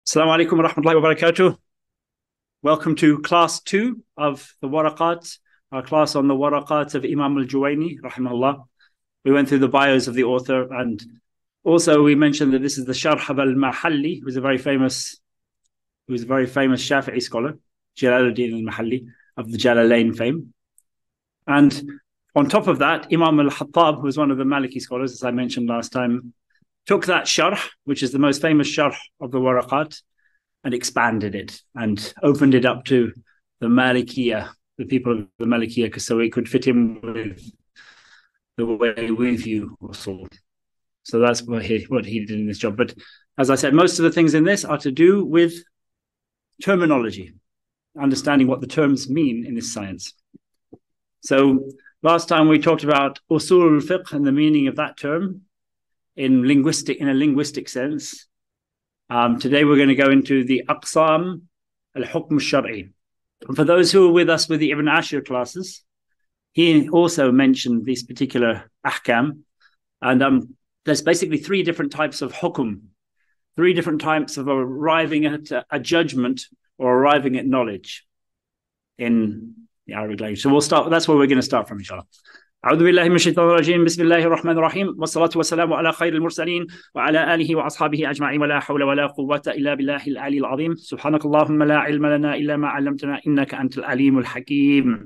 Assalamu alaikum wa rahmatullahi wa barakatuh. Welcome to class 2 of the Waraqat, our class on the Waraqat of Imam al-Juwayni, rahimahullah. We went through the bios of the author, and also we mentioned that this is the Sharh of al-Mahalli, who was a very famous Shafi'i scholar, Jalaluddin al-Mahalli, of the Jalalain fame. And on top of that, Imam al-Hattab, who was one of the Maliki scholars, as I mentioned last time, took that Sharh, which is the most famous Sharh of the Waraqat, and expanded it and opened it up to the Malikiyah, the people of the Malikiyah, so it could fit in with the way we view Usul. So that's what he did in this job. But as I said, most of the things in this are to do with terminology, understanding what the terms mean in this science. So last time we talked about Usul al-Fiqh and the meaning of that term in a linguistic sense. Today we're going to go into the Aqsam al-Hukm al-Shar'i. For those who are with us with the Ibn Ashir classes, he also mentioned these particular ahkam. And there's basically 3 different types of hukum, 3 different types of arriving at a judgment or arriving at knowledge in the Arabic language. So that's where we're going to start from, inshallah. أعوذ بالله من الشيطان الرجيم بسم الله الرحمن الرحيم والصلاة والسلام على خير المرسلين وعلى آله وأصحابه أجمعين ولا حول ولا قوة إلا بالله العلي العظيم سبحانك اللهم لا علم لنا إلا ما علمتنا إنك أنت العليم الحكيم.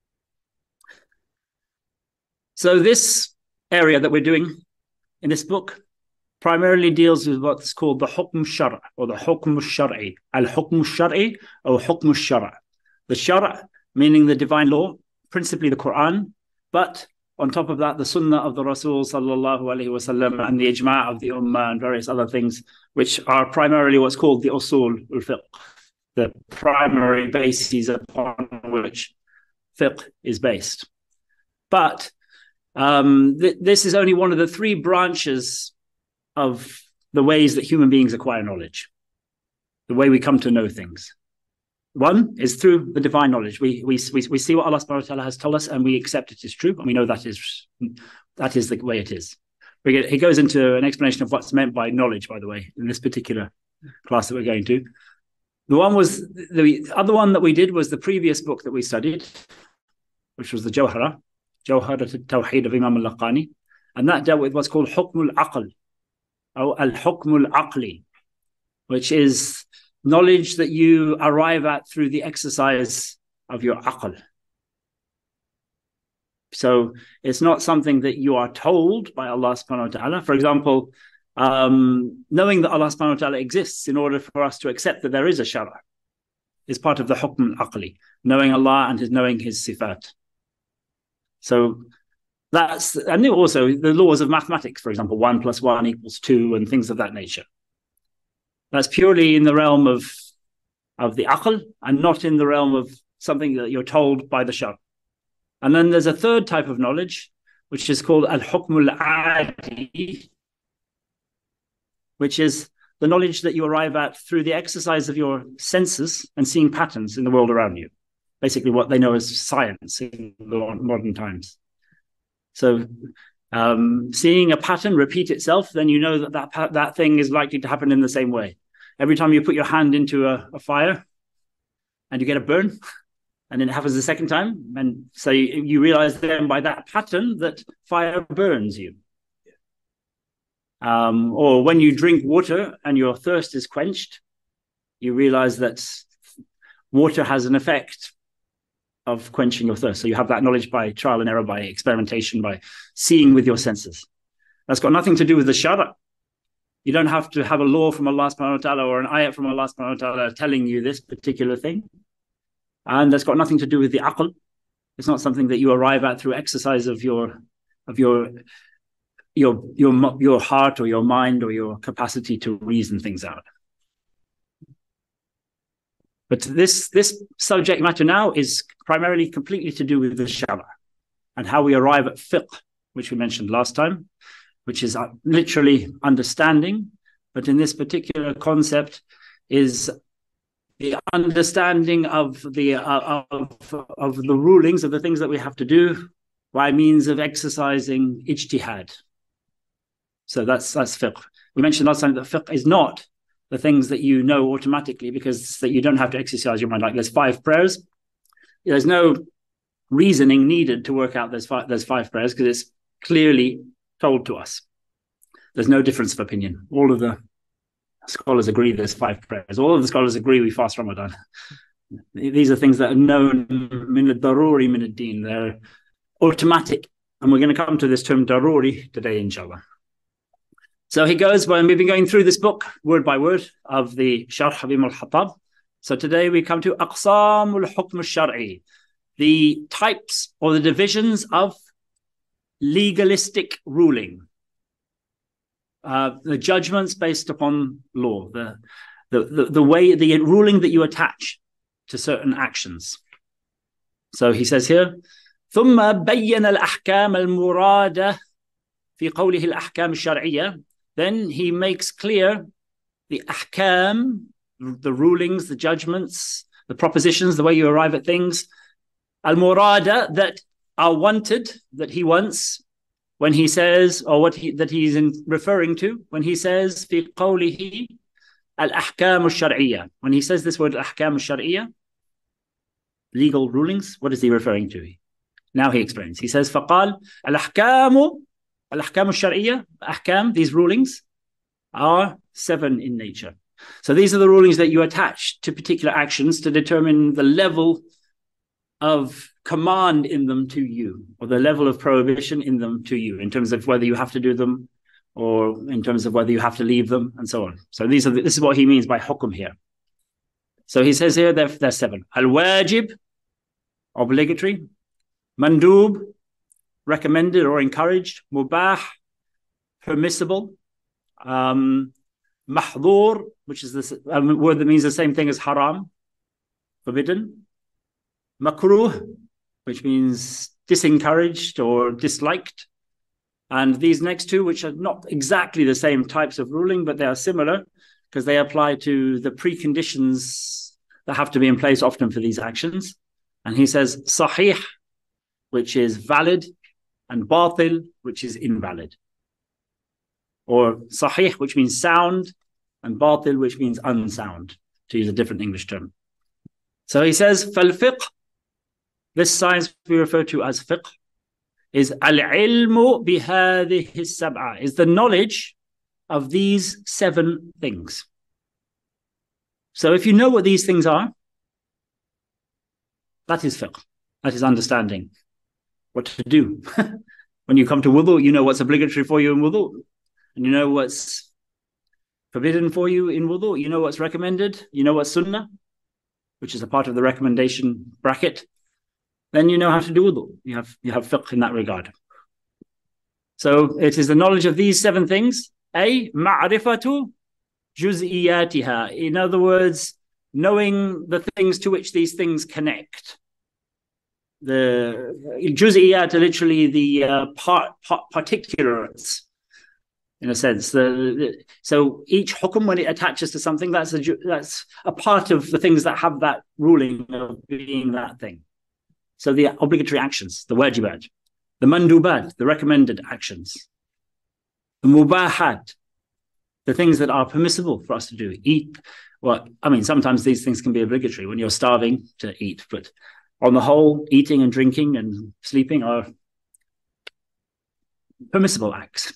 So this area that we're doing in this book primarily deals with what's called the Hukm Shar' or the Hukm al-Shar'i. Al-Hukm al-Shar'i or Hukm al-Shar'. The Shar' meaning the divine law, principally the Quran, but on top of that, the Sunnah of the Rasul sallallahu alaihi wasallam and the Ijma' of the Ummah and various other things, which are primarily what's called the Usul al-Fiqh, the primary bases upon which fiqh is based. But this is only one of the 3 branches of the ways that human beings acquire knowledge, the way we come to know things. One is through the divine knowledge. We see what Allah subhanahu wa ta'ala has told us and we accept it is true, and we know that is the way it is. He goes into an explanation of what's meant by knowledge, by the way, in this particular class that we're going to. The other one that we did was the previous book that we studied, which was the Jawhara al-Tawheed of Imam al-Laqani, and that dealt with what's called Hukm al-Aql, or al-Hukm al-Aqli, which is knowledge that you arrive at through the exercise of your aql. So it's not something that you are told by Allah subhanahu wa ta'ala. For example, knowing that Allah subhanahu wa ta'ala exists in order for us to accept that there is a shara is part of the hukm al-aqli, knowing Allah and knowing his sifat. So and also the laws of mathematics, for example, 1 + 1 = 2 and things of that nature. That's purely in the realm of the aql and not in the realm of something that you're told by the shar'. And then there's a third type of knowledge, which is called al-hukm al-adi, which is the knowledge that you arrive at through the exercise of your senses and seeing patterns in the world around you. Basically what they know as science in modern times. So seeing a pattern repeat itself, then you know that thing is likely to happen in the same way. Every time you put your hand into a fire and you get a burn, and then it happens the second time, and so you realize then by that pattern that fire burns you. Or when you drink water and your thirst is quenched, you realize that water has an effect of quenching your thirst. So you have that knowledge by trial and error, by experimentation, by seeing with your senses. That's got nothing to do with the shara. You don't have to have a law from Allah subhanahu wa ta'ala or an ayat from Allah subhanahu wa ta'ala telling you this particular thing. And that's got nothing to do with the aql. It's not something that you arrive at through exercise of your heart or your mind or your capacity to reason things out. But this subject matter now is primarily completely to do with the shara and how we arrive at fiqh, which we mentioned last time, which is literally understanding. But in this particular concept is the understanding of the rulings of the things that we have to do by means of exercising ijtihad. So that's fiqh. We mentioned last time that fiqh is not the things that you know automatically because that you don't have to exercise your mind. Like there's 5 prayers. There's no reasoning needed to work out those five prayers because it's clearly told to us. There's no difference of opinion. All of the scholars agree there's 5 prayers. All of the scholars agree we fast Ramadan. These are things that are known min al-daruri min al-din. They're automatic. And we're going to come to this term daruri today, inshallah. So he goes, when we've been going through this book, word by word, of the Sharh of Ibn al-Hattab. So today we come to Aqsam al-Hukm al-Shar'i, the types or the divisions of legalistic ruling. The judgments based upon law, the way, the ruling that you attach to certain actions. So he says here, ثم بين الأحكام المرادة في قوله الأحكام الشرعية. Then he makes clear the ahkam, the rulings, the judgments, the propositions, the way you arrive at things, al-murada, that are wanted, that he wants, when he says, or that he's referring to, when he says, في قوله الأحكام الشرعية. When he says this word, الأحكام الشرعية, legal rulings, what is he referring to? Now he explains. He says, فقال الأحكام الشرعية, ahkam, these rulings, are 7 in nature. So these are the rulings that you attach to particular actions to determine the level of command in them to you, or the level of prohibition in them to you, in terms of whether you have to do them, or in terms of whether you have to leave them, and so on. So this is what he means by hukum here. So he says here there's 7. Al-wajib, obligatory. Mandub, recommended or encouraged. Mubah, permissible. Mahdhur, which is this word that means the same thing as haram, forbidden. Makruh, which means disencouraged or disliked. And these next 2, which are not exactly the same types of ruling, but they are similar because they apply to the preconditions that have to be in place often for these actions. And he says sahih, which is valid, and batil, which is invalid. Or sahih, which means sound, and batil, which means unsound, to use a different English term. So he says, فَالْفِقْهِ, this science we refer to as fiqh, is al-ilmu bihadihi sab'a, is the knowledge of these 7 things. So if you know what these things are, that is fiqh, that is understanding what to do. When you come to wudu, you know what's obligatory for you in wudu, and you know what's forbidden for you in wudu, you know what's recommended, you know what's sunnah, which is a part of the recommendation bracket. Then you know how to do wudu. You have fiqh in that regard. So it is the knowledge of these 7 things. A, ma'rifatu juz'iyatiha. In other words, knowing the things to which these things connect. The juz'iyat are literally the particulars, in a sense. So each hukum, when it attaches to something, that's a part of the things that have that ruling of being that thing. So the obligatory actions, the wajibat, the mandubat, the recommended actions, the mubahat, the things that are permissible for us to do, eat. Well, I mean, sometimes these things can be obligatory when you're starving to eat, but on the whole, eating and drinking and sleeping are permissible acts.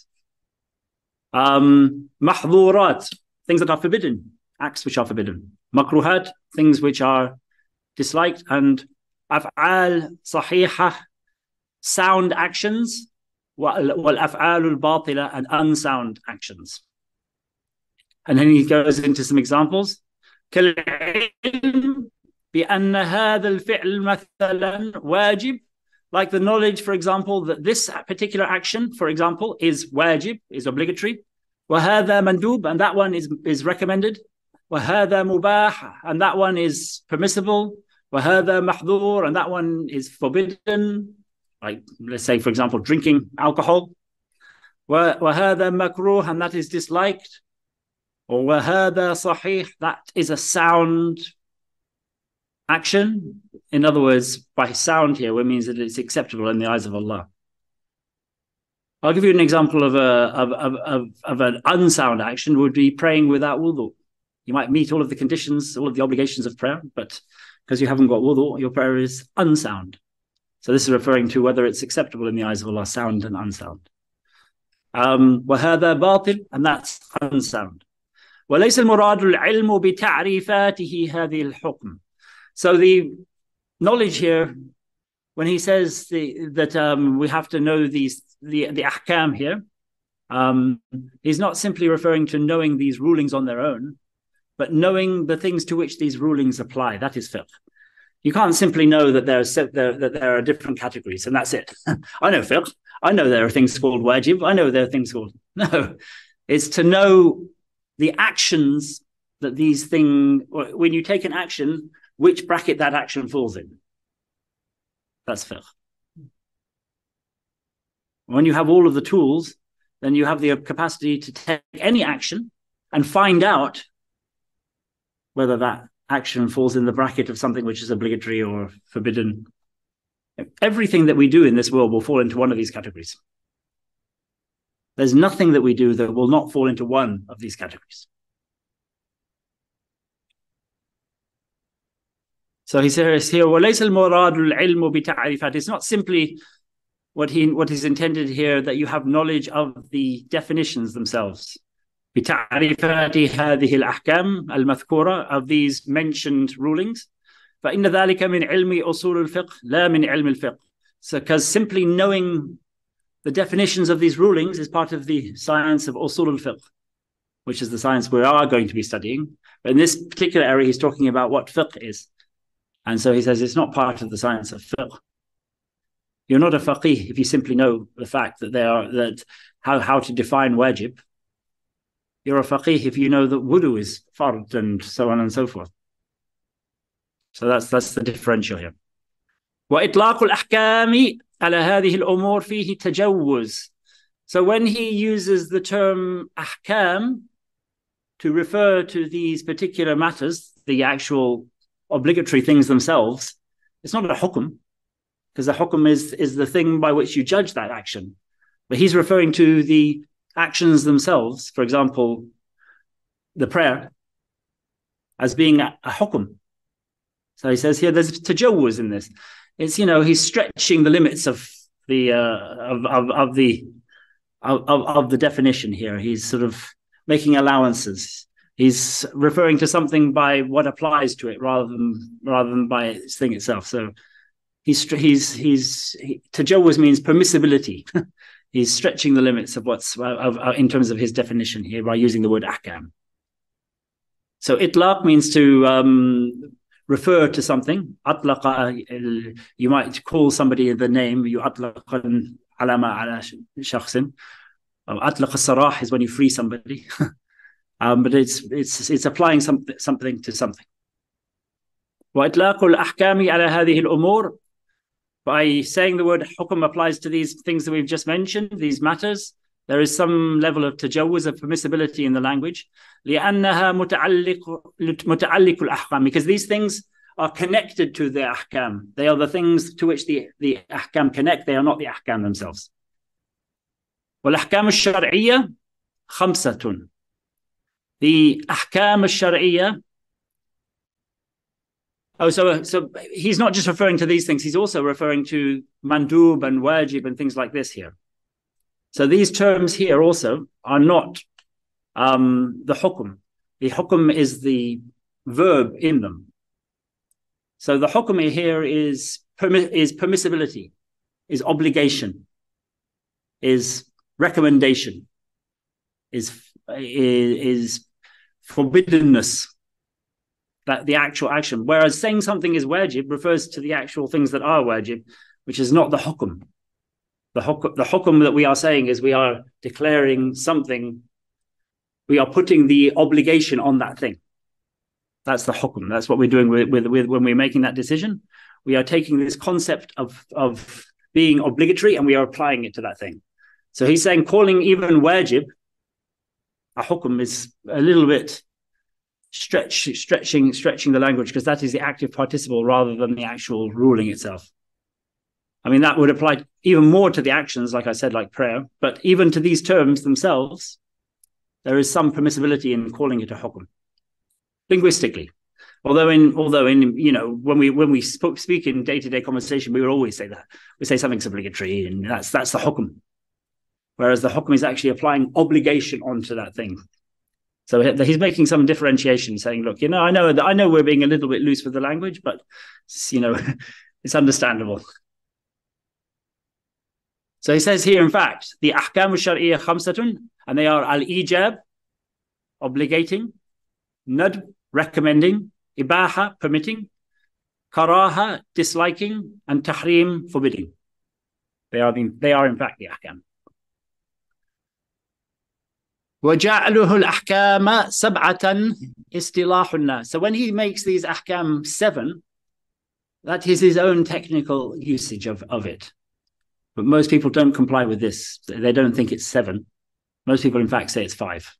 Mahdhurat, things that are forbidden, acts which are forbidden. Makruhat, things which are disliked. And af'al sahihah, sound actions. Wal af'alul batila, and unsound actions. And then he goes into some examples. كالعلم بأن هذا الفعل مثلا واجب, like the knowledge, for example, that this particular action, for example, is wajib, is obligatory. وهذا mandub, and that one is recommended. وهذا mubah, and that one is permissible. وهذا mahdhur, and that one is forbidden. Like, let's say, for example, drinking alcohol. وهذا makruh, and that is disliked. Or وهذا صحيح, that is a sound action. In other words, by sound here, it means that it's acceptable in the eyes of Allah. I'll give you an example of an unsound action would be praying without wudu. You might meet all of the conditions, all of the obligations of prayer, but because you haven't got wudu, your prayer is unsound. So this is referring to whether it's acceptable in the eyes of Allah, sound and unsound. وَهَذَا بَاطِل, and that's unsound. وَلَيْسَ الْمُرَادُ الْعِلْمُ بِتَعْرِيفَاتِهِ هَذِهِ الْحُكْمِ. So the knowledge here, when he says that we have to know the ahkam here, he's not simply referring to knowing these rulings on their own, but knowing the things to which these rulings apply. That is fiqh. You can't simply know that there are different categories and that's it. I know fiqh. I know there are things called wajib. I know there are things called... No, it's to know the actions that these things... When you take an action, which bracket that action falls in. That's fiqh. When you have all of the tools, then you have the capacity to take any action and find out whether that action falls in the bracket of something which is obligatory or forbidden. Everything that we do in this world will fall into one of these categories. There's nothing that we do that will not fall into one of these categories. So he says here, وَلَيْسَ الْمُرَادُ الْعِلْمُ بِتَعْرِفَاتِ. It's not simply what is intended here, that you have knowledge of the definitions themselves. بِتَعْرِفَاتِ هَذِهِ الْأَحْكَامِ الْمَذْكُورَةِ, of these mentioned rulings. فَإِنَّ ذَلِكَ مِنْ عِلْمِ أُصُولِ الْفِقْهِ لَا مِنْ عِلْمِ الْفِقْهِ. So, because simply knowing the definitions of these rulings is part of the science of usul al-fiqh, which is the science we are going to be studying. But in this particular area, he's talking about what fiqh is. And so he says it's not part of the science of fiqh. You're not a faqih if you simply know the fact that how to define wajib. You're a faqih if you know that wudu is fard and so on and so forth. So that's the differential here. وَإِطْلَاقُ الْأَحْكَامِ عَلَى هَذِهِ الْأُمُورِ فِيهِ تَجَوُّزٌ. So when he uses the term ahkam to refer to these particular matters, the actual obligatory things themselves, it's not a hukum, because the hukum is the thing by which you judge that action. But he's referring to the actions themselves, for example, the prayer, as being a hukum. So he says here there's tajawuz in this. It's, he's stretching the limits of the definition here. He's sort of making allowances. He's referring to something by what applies to it rather than by its thing itself. So tajawuz means permissibility. He's stretching the limits of in terms of his definition here by using the word ahkam. So itlaq means to refer to something. Atlaqa, you might call somebody the name. You atlaqan alama ala shakhsin. Atlaq al-sarah is when you free somebody. But it's applying something to something. وَإِطْلَاقُ الْأَحْكَامِ عَلَى هَذِهِ الْأُمُورِ. By saying the word hukum applies to these things that we've just mentioned, these matters, there is some level of tajawuz, of permissibility in the language. لِأَنَّهَا مُتَعَلِّقُ الْأَحْكَامِ. Because these things are connected to the ahkam. They are the things to which the ahkam connect. They are not the ahkam themselves. وَالْأَحْكَامُ الشَّرْعِيَّةِ خَمْسَةٌ. The ahkam al-shar'iyya. So he's not just referring to these things, he's also referring to mandub and wajib and things like this here. So these terms here also are not the hukum. The hukum is the verb in them. So the hukum here is permissibility, is obligation, is recommendation, is forbiddenness, that the actual action. Whereas saying something is wajib refers to the actual things that are wajib, which is not the hukum. The hukum that we are saying is we are declaring something, we are putting the obligation on that thing. That's the hukum. That's what we're doing with when we're making that decision. We are taking this concept of being obligatory and we are applying it to that thing. So he's saying calling even wajib a hukum is a little bit stretching the language, because that is the active participle rather than the actual ruling itself. I mean, that would apply even more to the actions, like I said, like prayer, but even to these terms themselves, there is some permissibility in calling it a hukum. linguistically. Although in when we speak in day-to-day conversation, we would always say that. We say something's obligatory, and that's the hukm. Whereas the hukm is actually applying obligation onto that thing. So he's making some differentiation, saying, look, I know we're being a little bit loose with the language, but it's understandable. So he says here, in fact, the ahkam al-shar'iyya khamsatun, and they are al-ijab, obligating, nadb, recommending, ibaha, permitting, karaha, disliking, and tahrim, forbidding. They are in fact the ahkam. وَجَعْلُهُ الْأَحْكَامَ سَبْعَةً إِسْتِلَاحُ النَّاسِ. So when he makes these ahkam 7, that is his own technical usage of it. But most people don't comply with this. They don't think it's 7. Most people, in fact, say it's 5.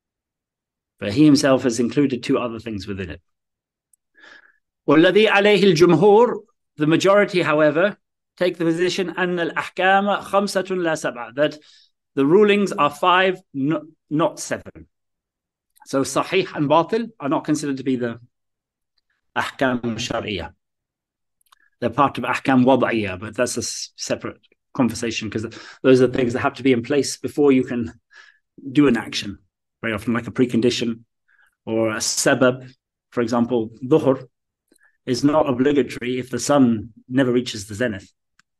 But he himself has included 2 other things within it. وَالَّذِي عَلَيْهِ الْجُمْهُورِ. The majority, however, take the position أَنَّ الْأَحْكَامَ خَمْسَةٌ لَا سَبْعَةٌ, that the rulings are 5, not 7. So sahih and batil are not considered to be the ahkam shari'ah. They're part of ahkam wad'iyah, but that's a separate conversation, because those are things that have to be in place before you can do an action. Very often, like a precondition or a sabab. For example, dhuhr is not obligatory if the sun never reaches the zenith.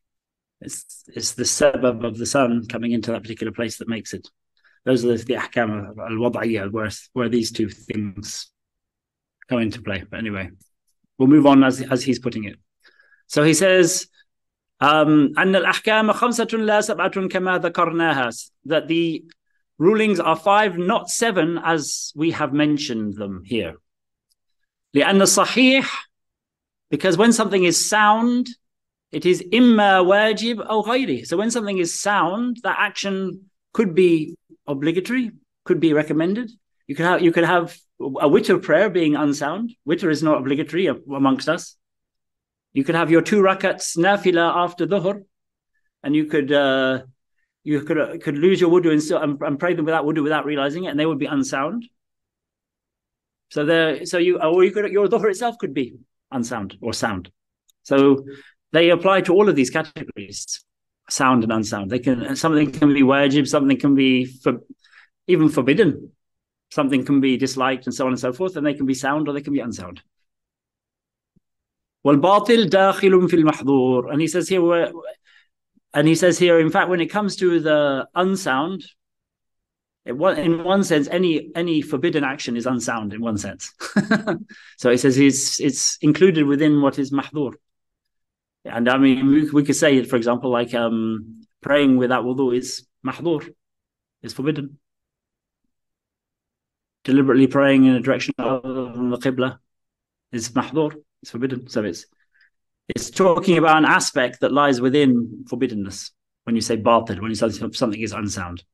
It's the sabab of the sun coming into that particular place that makes it. Those are the ahkam al-wad'iyah, where these 2 things come into play. But anyway, we'll move on as he's putting it. So he says, أن الأحكام خمسة لا سبعة كما ذكرناها, that the rulings are 5, not 7, as we have mentioned them here. لأن الصحيح, because when something is sound, it is imma wajib aw ghayri. So when something is sound, that action could be obligatory, could be recommended. You could have a witr prayer being unsound. Witr is not obligatory amongst us. You could have your 2 rakats nafila after dhuhr, and you could lose your wudu and pray them without wudu, without realizing it, and they would be unsound. Your dhuhr itself could be unsound or sound. So they apply to all of these categories, sound and unsound. Something can be wajib, something can be even forbidden, something can be disliked, and so on and so forth, and they can be sound or they can be unsound. وَالْبَاطِلْ دَاخِلٌ فِي الْمَحْظُورِ. And he says here, in fact, when it comes to the unsound, in one sense, any forbidden action is unsound in one sense. So he says it's included within what is mahdur. And I mean, we could say, for example, like praying without wudu is mahdur, is forbidden. Deliberately praying in a direction other than the qibla is mahdur, it's forbidden. So it's talking about an aspect that lies within forbiddenness when you say batil, when you say something is unsound.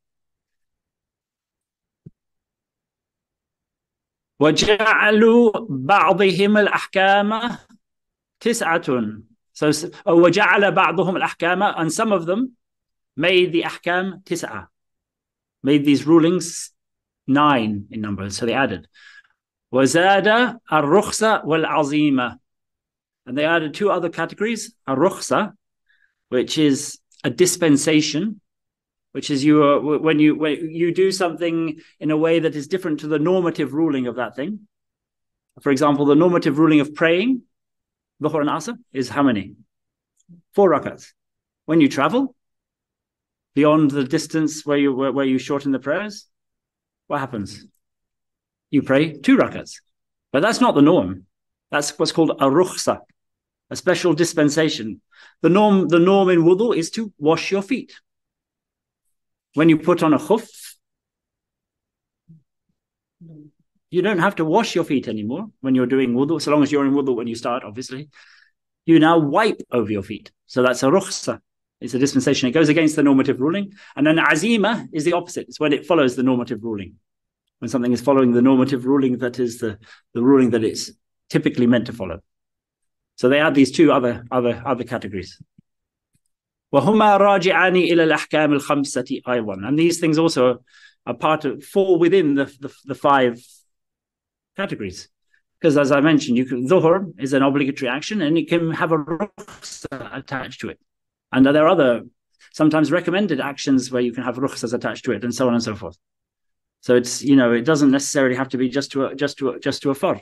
وَجَعَلُوا بَعْضِهِمَ الْأَحْكَامَ تِسْعَةٌ. So وَجَعَلَ بَعْضُهُمْ الْأَحْكَامَ, and some of them made the ahkam tis'a, made these rulings 9 in number, so they added. وَزَادَ الرُّخْصَ وَالْعَظِيمَ. And they added 2 other categories, الرُّخْصَ, which is a dispensation, which is when you do something in a way that is different to the normative ruling of that thing. For example, the normative ruling of praying, Dhuhr and Asr, is how many? 4 rakats. When you travel beyond the distance where you shorten the prayers, what happens? You pray 2 rakats. But that's not the norm. That's what's called a rukhsa, a special dispensation. The norm in wudu is to wash your feet. When you put on a khuf, you don't have to wash your feet anymore when you're doing wudu, so long as you're in wudu when you start, obviously. You now wipe over your feet. So that's a rukhsa. It's a dispensation. It goes against the normative ruling. And then azima is the opposite. It's when it follows the normative ruling. When something is following the normative ruling, that is the ruling that it's typically meant to follow. So they add these 2 other categories. وَهُمَا رَاجِعَانِ إِلَى الْأَحْكَامِ الْخَمْسَةِ أَيْضًا. And these things also are fall within the 5 categories. Because as I mentioned, dhuhr is an obligatory action and it can have a rukhsah attached to it. And there are other sometimes recommended actions where you can have rukhsahs attached to it, and so on and so forth. So it's, it doesn't necessarily have to be just to a fard.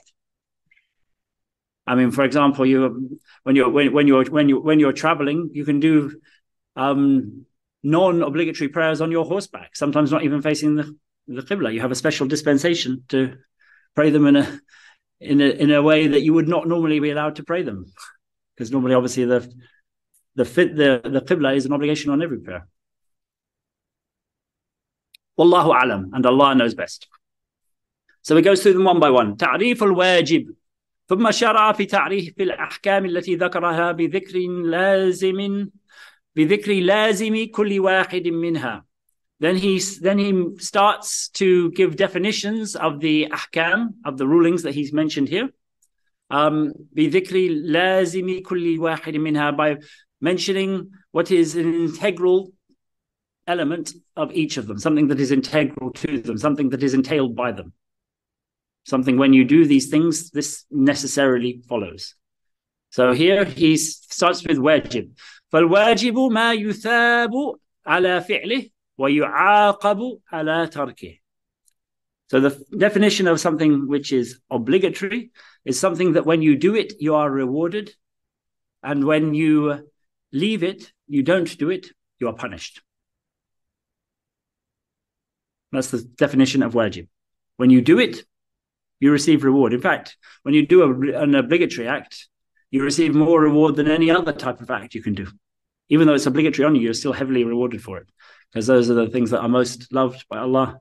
I mean, for example, when you're traveling, you can do non-obligatory prayers on your horseback. Sometimes not even facing the qibla. You have a special dispensation to pray them in a way that you would not normally be allowed to pray them, because normally, obviously, the qibla is an obligation on every prayer. Wallahu alam, and Allah knows best. So he goes through them one by one. تعريف الواجب. ثم شرع في تعريف الأحكام التي ذكرها بذكر لازم كل واحد منها. Then he starts to give definitions of the ahkam, of the rulings that he's mentioned here. بذكر لازم كل واحد منها, by mentioning what is an integral element of each of them, something that is integral to them, something that is entailed by them. Something, when you do these things, this necessarily follows. So here he starts with wajib. فالواجب ما يثاب على فعله ويعاقب على تركه. So the definition of something which is obligatory is something that when you do it, you are rewarded. And when you leave it, you don't do it, you are punished. That's the definition of wajib. When you do it, you receive reward. In fact, when you do an obligatory act, you receive more reward than any other type of act you can do. Even though it's obligatory on you, you're still heavily rewarded for it, because those are the things that are most loved by Allah.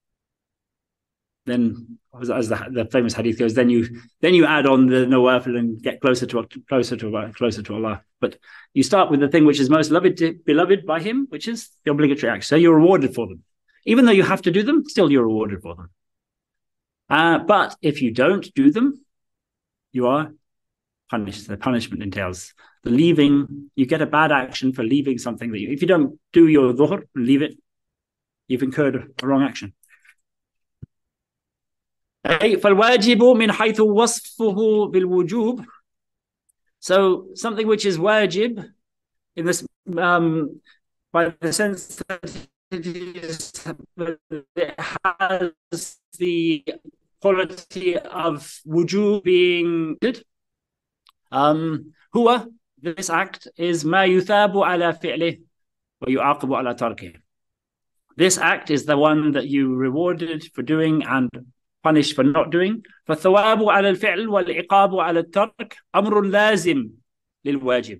Then, as the famous hadith goes, then you add on the nawafil and get closer to Allah. But you start with the thing which is most beloved by Him, which is the obligatory acts. So you're rewarded for them, even though you have to do them. Still, you're rewarded for them. But if you don't do them, you are punished. The punishment entails the leaving. You get a bad action for leaving something that if you don't do your dhuhr, leave it, you've incurred a wrong action. فالواجب من حيث وصفه بالوجوب. So something which is wajib in this, by the sense that it has the quality of wujub being good. هو, this act, is ما يثاب على فعله ويعاقب على تركه. This act is the one that you rewarded for doing and punished for not doing. فالثواب على الفعل والعقاب على الترك أمر لازم للواجب.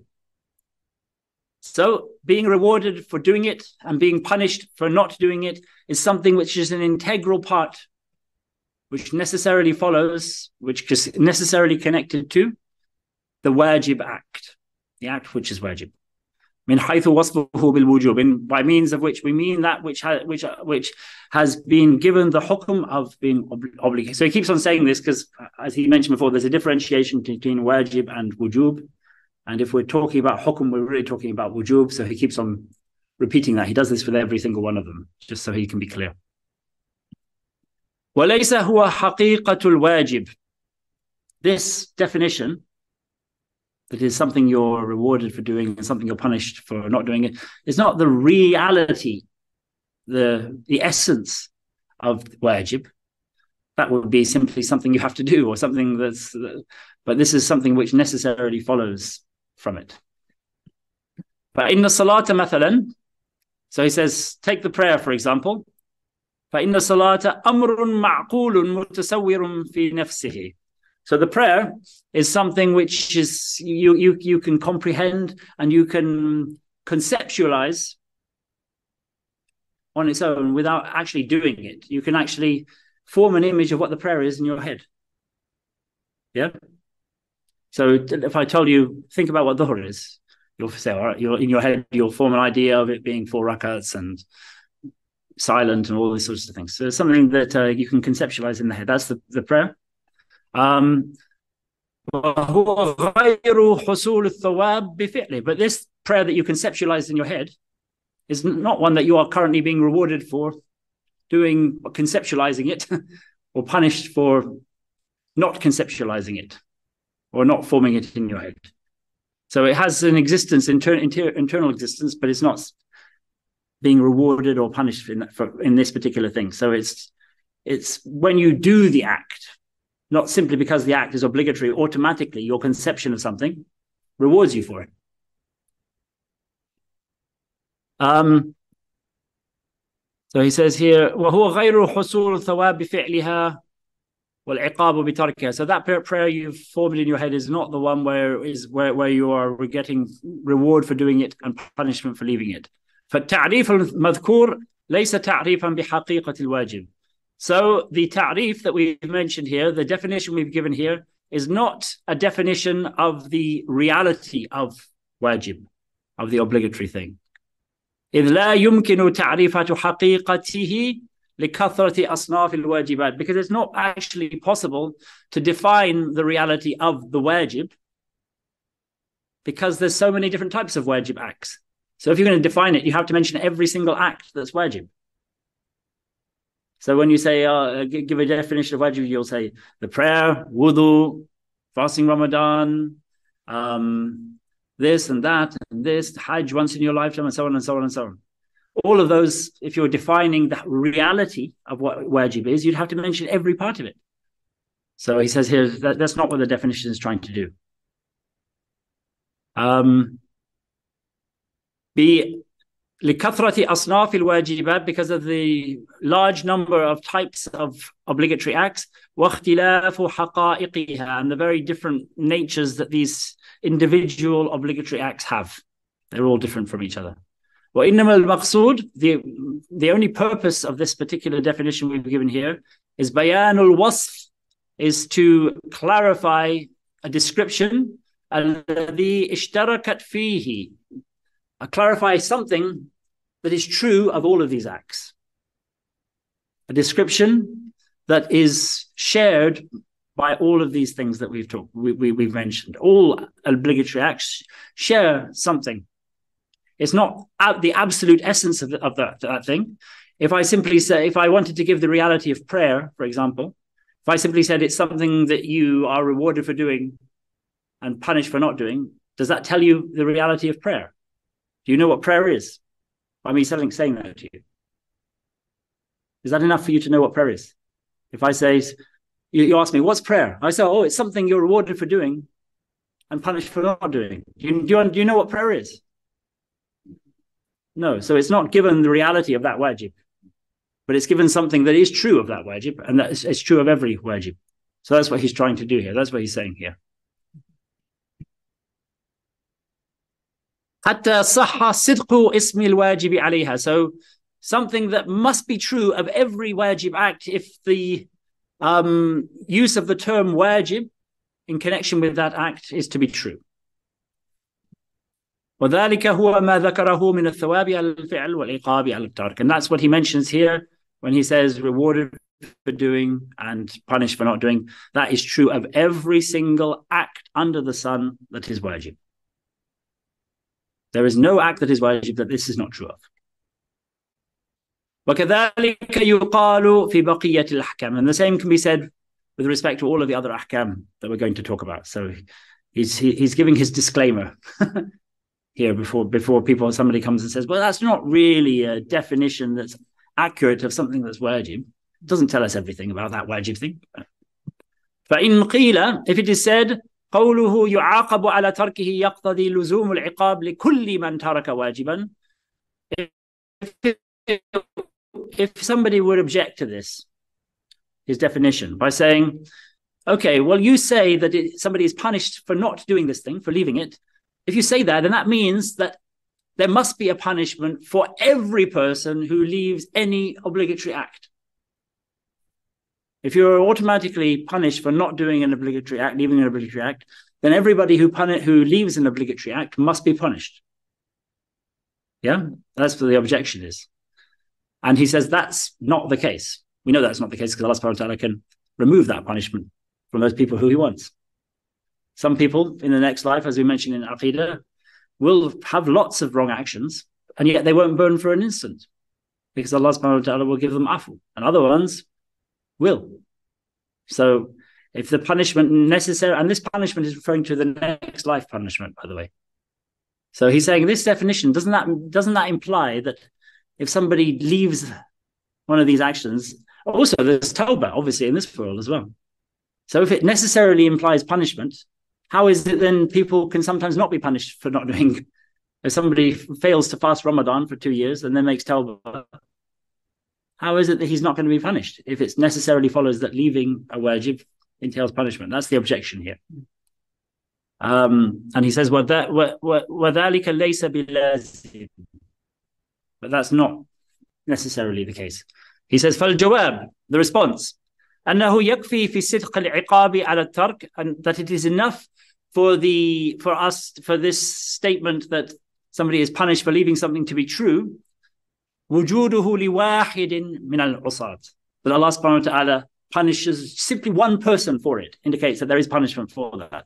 So being rewarded for doing it and being punished for not doing it is something which is an integral part, which necessarily follows, which is necessarily connected to the wajib act, the act which is wajib. من حيث وصفه بالوجوب, by means of which we mean that which has been given the hukum of being obligatory. So he keeps on saying this because, as he mentioned before, there's a differentiation between wajib and wujub. And if we're talking about hukum, we're really talking about wujub. So he keeps on repeating that. He does this with every single one of them, just so he can be clear. وَلَيْسَ هُوَ حَقِيقَةُ الْوَاجِبِ. This definition, that is something you're rewarded for doing and something you're punished for not doing it, is not the reality, the essence of wajib. That would be simply something you have to do, or something that's, but this is something which necessarily follows from it. فَإِنَّ الصَّلَاةَ مَثَلًا, so he says, take the prayer, for example. فَإِنَّ الصَّلَاةَ أَمْرٌ مَعْقُولٌ مُتَسَوِّرٌ فِي نَفْسِهِ. So the prayer is something which is you can comprehend and you can conceptualize on its own without actually doing it. You can actually form an image of what the prayer is in your head. Yeah. So if I told you, think about what dhuhr is, you'll say, all right, in your head, you'll form an idea of it being 4 rakats and silent and all these sorts of things. So it's something that you can conceptualize in the head. That's the prayer. But this prayer that you conceptualize in your head is not one that you are currently being rewarded for doing, conceptualizing it, or punished for not conceptualizing it or not forming it in your head. So it has an existence, internal existence, but it's not being rewarded or punished in this particular thing. So it's when you do the act, not simply because the act is obligatory, automatically your conception of something rewards you for it. So he says here, وَهُوَ غَيْرُ حُصُولُ الثَّوَابِ بِفِعْلِهَا وَالْعِقَابُ بِتَرْكِهَا. So that prayer you've formed in your head is not the one where you are getting reward for doing it and punishment for leaving it. فَالتَّعْرِيفُ الْمَذْكُورِ لَيْسَ تَعْرِيفًا بِحَقِيقَةِ الْوَاجِبِ. So the ta'rif that we've mentioned here, the definition we've given here, is not a definition of the reality of wajib, of the obligatory thing. إذ لا يمكن تعريفة حقيقته لكثرة أصناف الواجبات, because it's not actually possible to define the reality of the wajib because there's so many different types of wajib acts. So if you're going to define it, you have to mention every single act that's wajib. So when you say, give a definition of wajib, you'll say the prayer, wudu, fasting Ramadan, this and that, and this, Hajj once in your lifetime, and so on and so on and so on. All of those, if you're defining the reality of what wajib is, you'd have to mention every part of it. So he says here that that's not what the definition is trying to do. لكثرة أصناف الواجبات, because of the large number of types of obligatory acts, واختلاف حقائقها, and the very different natures that these individual obligatory acts have. They're all different from each other. وإنما المقصود, the only purpose of this particular definition we've given here is بيان الوصف, is to clarify a description الذي اشتركت فيه, clarify something that is true of all of these acts. A description that is shared by all of these things that we've mentioned. All obligatory acts share something. It's not the absolute essence of that thing. If I simply say, if I wanted to give the reality of prayer, for example, if I simply said it's something that you are rewarded for doing and punished for not doing, does that tell you the reality of prayer? Do you know what prayer is? By me saying that to you. Is that enough for you to know what prayer is? If I say, you ask me, what's prayer? I say, oh, it's something you're rewarded for doing and punished for not doing. Do you know what prayer is? No. So it's not given the reality of that wajib, but it's given something that is true of that wajib, and that it's true of every wajib. So that's what he's trying to do here. That's what he's saying here. حتى صح صدق اسم الواجب عليها. So something that must be true of every wajib act if the use of the term wajib in connection with that act is to be true. وذلك هو ما ذكره من الثواب على الفعل والعقاب على الترك. And that's what he mentions here when he says rewarded for doing and punished for not doing. That is true of every single act under the sun that is wajib. There is no act that is wajib that this is not true of. وكذلك يقال في بقية الأحكام. And the same can be said with respect to all of the other ahkam that we're going to talk about. So he's giving his disclaimer here before somebody comes and says, well, that's not really a definition that's accurate of something that's wajib. It doesn't tell us everything about that wajib thing. فإن قيل, if it is said, قوله يعاقب على تركه يقتضي لزوم العقاب لكل من ترك واجبا. If somebody would object to this, his definition, by saying, okay, well, you say that somebody is punished for not doing this thing, for leaving it. If you say that, then that means that there must be a punishment for every person who leaves any obligatory act. If you're automatically punished for not doing an obligatory act, leaving an obligatory act, then everybody who leaves an obligatory act must be punished. Yeah, that's what the objection is. And he says that's not the case. We know that's not the case because Allah subhanahu wa ta'ala can remove that punishment from those people who he wants. Some people in the next life, as we mentioned in Aqidah, will have lots of wrong actions, and yet they won't burn for an instant because Allah subhanahu wa ta'ala will give them afu, and other ones will. So If the punishment necessary, and this punishment is referring to the next life punishment, by the way. So he's saying this definition, doesn't that imply that if somebody leaves one of these actions, also there's tawbah, obviously, in this world as well. So if it necessarily implies punishment, how is it then people can sometimes not be punished for not doing? If somebody fails to fast Ramadan for 2 years and then makes tawbah, how is it that he's not going to be punished if it necessarily follows that leaving a wajib entails punishment? That's the objection here. And he says, وَذَلِكَ لَيْسَ بِلَازِمٍ. But that's not necessarily the case. He says, فَالْجَوَابِ, the response, أَنَّهُ يَكْفِي فِي صِدْقِ الْعِقَابِ عَلَى التَّرْكِ, and that it is enough for this statement that somebody is punished for leaving something to be true, وُجُودُهُ لِوَاحِدٍ مِنَ الْعُصَاةِ, that Allah subhanahu wa ta'ala punishes simply one person for it, indicates that there is punishment for that.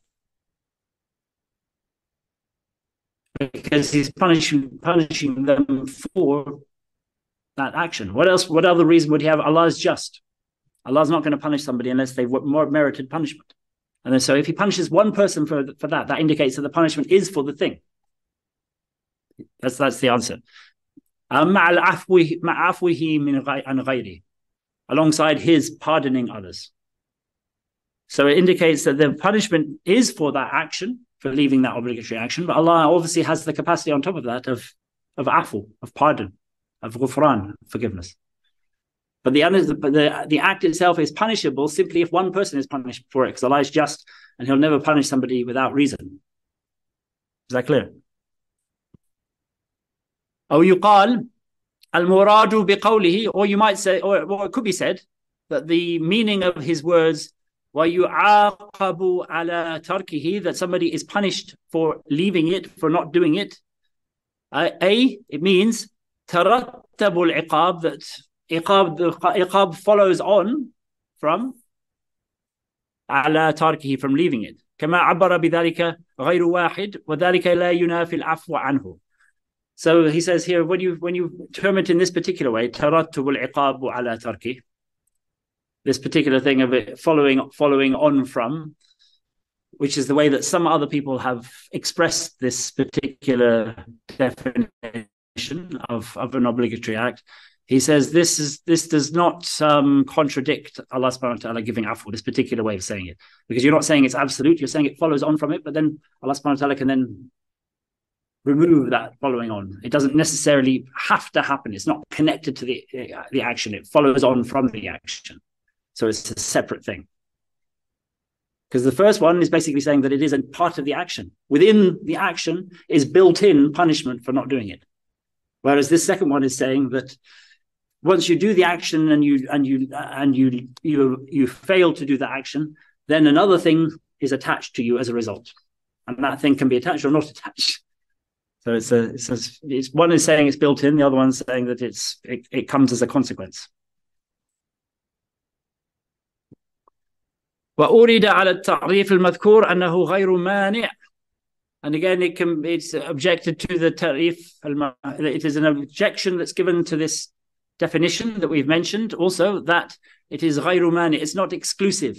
Because he's punishing them for that action. What else? What other reason would he have? Allah is just. Allah is not going to punish somebody unless they've more merited punishment. And then, so if he punishes one person for that, that indicates that the punishment is for the thing. That's the answer. Alongside his pardoning others. So it indicates that the punishment is for that action, for leaving that obligatory action, but Allah obviously has the capacity on top of that of afu, of pardon, of ghufran, forgiveness. But the act itself is punishable simply if one person is punished for it, because Allah is just and He'll never punish somebody without reason. Is that clear? أو يقال المراد بقوله, or you might say, or it could be said that the meaning of his words وَيُعَاقَبُ عَلَى تَرْكِهِ, that somebody is punished for leaving it, for not doing it. It means تَرَتَّبُ الْعِقَابِ, that iqab follows on from على تَرْكِهِ, from leaving it. كما عبر بذلك غير واحد وذلك لا ينافي العفو عنه. So he says here, when you term it in this particular way, تَرَتَّبُ الْعِقَابُ عَلى تَرْكِهِ, this particular thing of it following on from, which is the way that some other people have expressed this particular definition of an obligatory act. He says this does not contradict Allah subhanahu wa ta'ala giving afu, this particular way of saying it, because you're not saying it's absolute, you're saying it follows on from it, but then Allah subhanahu wa ta'ala can then remove that following on. It doesn't necessarily have to happen. It's not connected to the action. It follows on from the action. So it's a separate thing. Because the first one is basically saying that it is a part of the action. Within the action is built-in punishment for not doing it. Whereas this second one is saying that once you do the action and you fail to do the action, then another thing is attached to you as a result. And that thing can be attached or not attached. So it's one is saying it's built in, the other one's saying that it comes as a consequence. وأورد على التعريف المذكور أنه غير مانع. And again, it's objected to the ta'rif. It is an objection that's given to this definition that we've mentioned also, that it is غير مانع. It's not exclusive.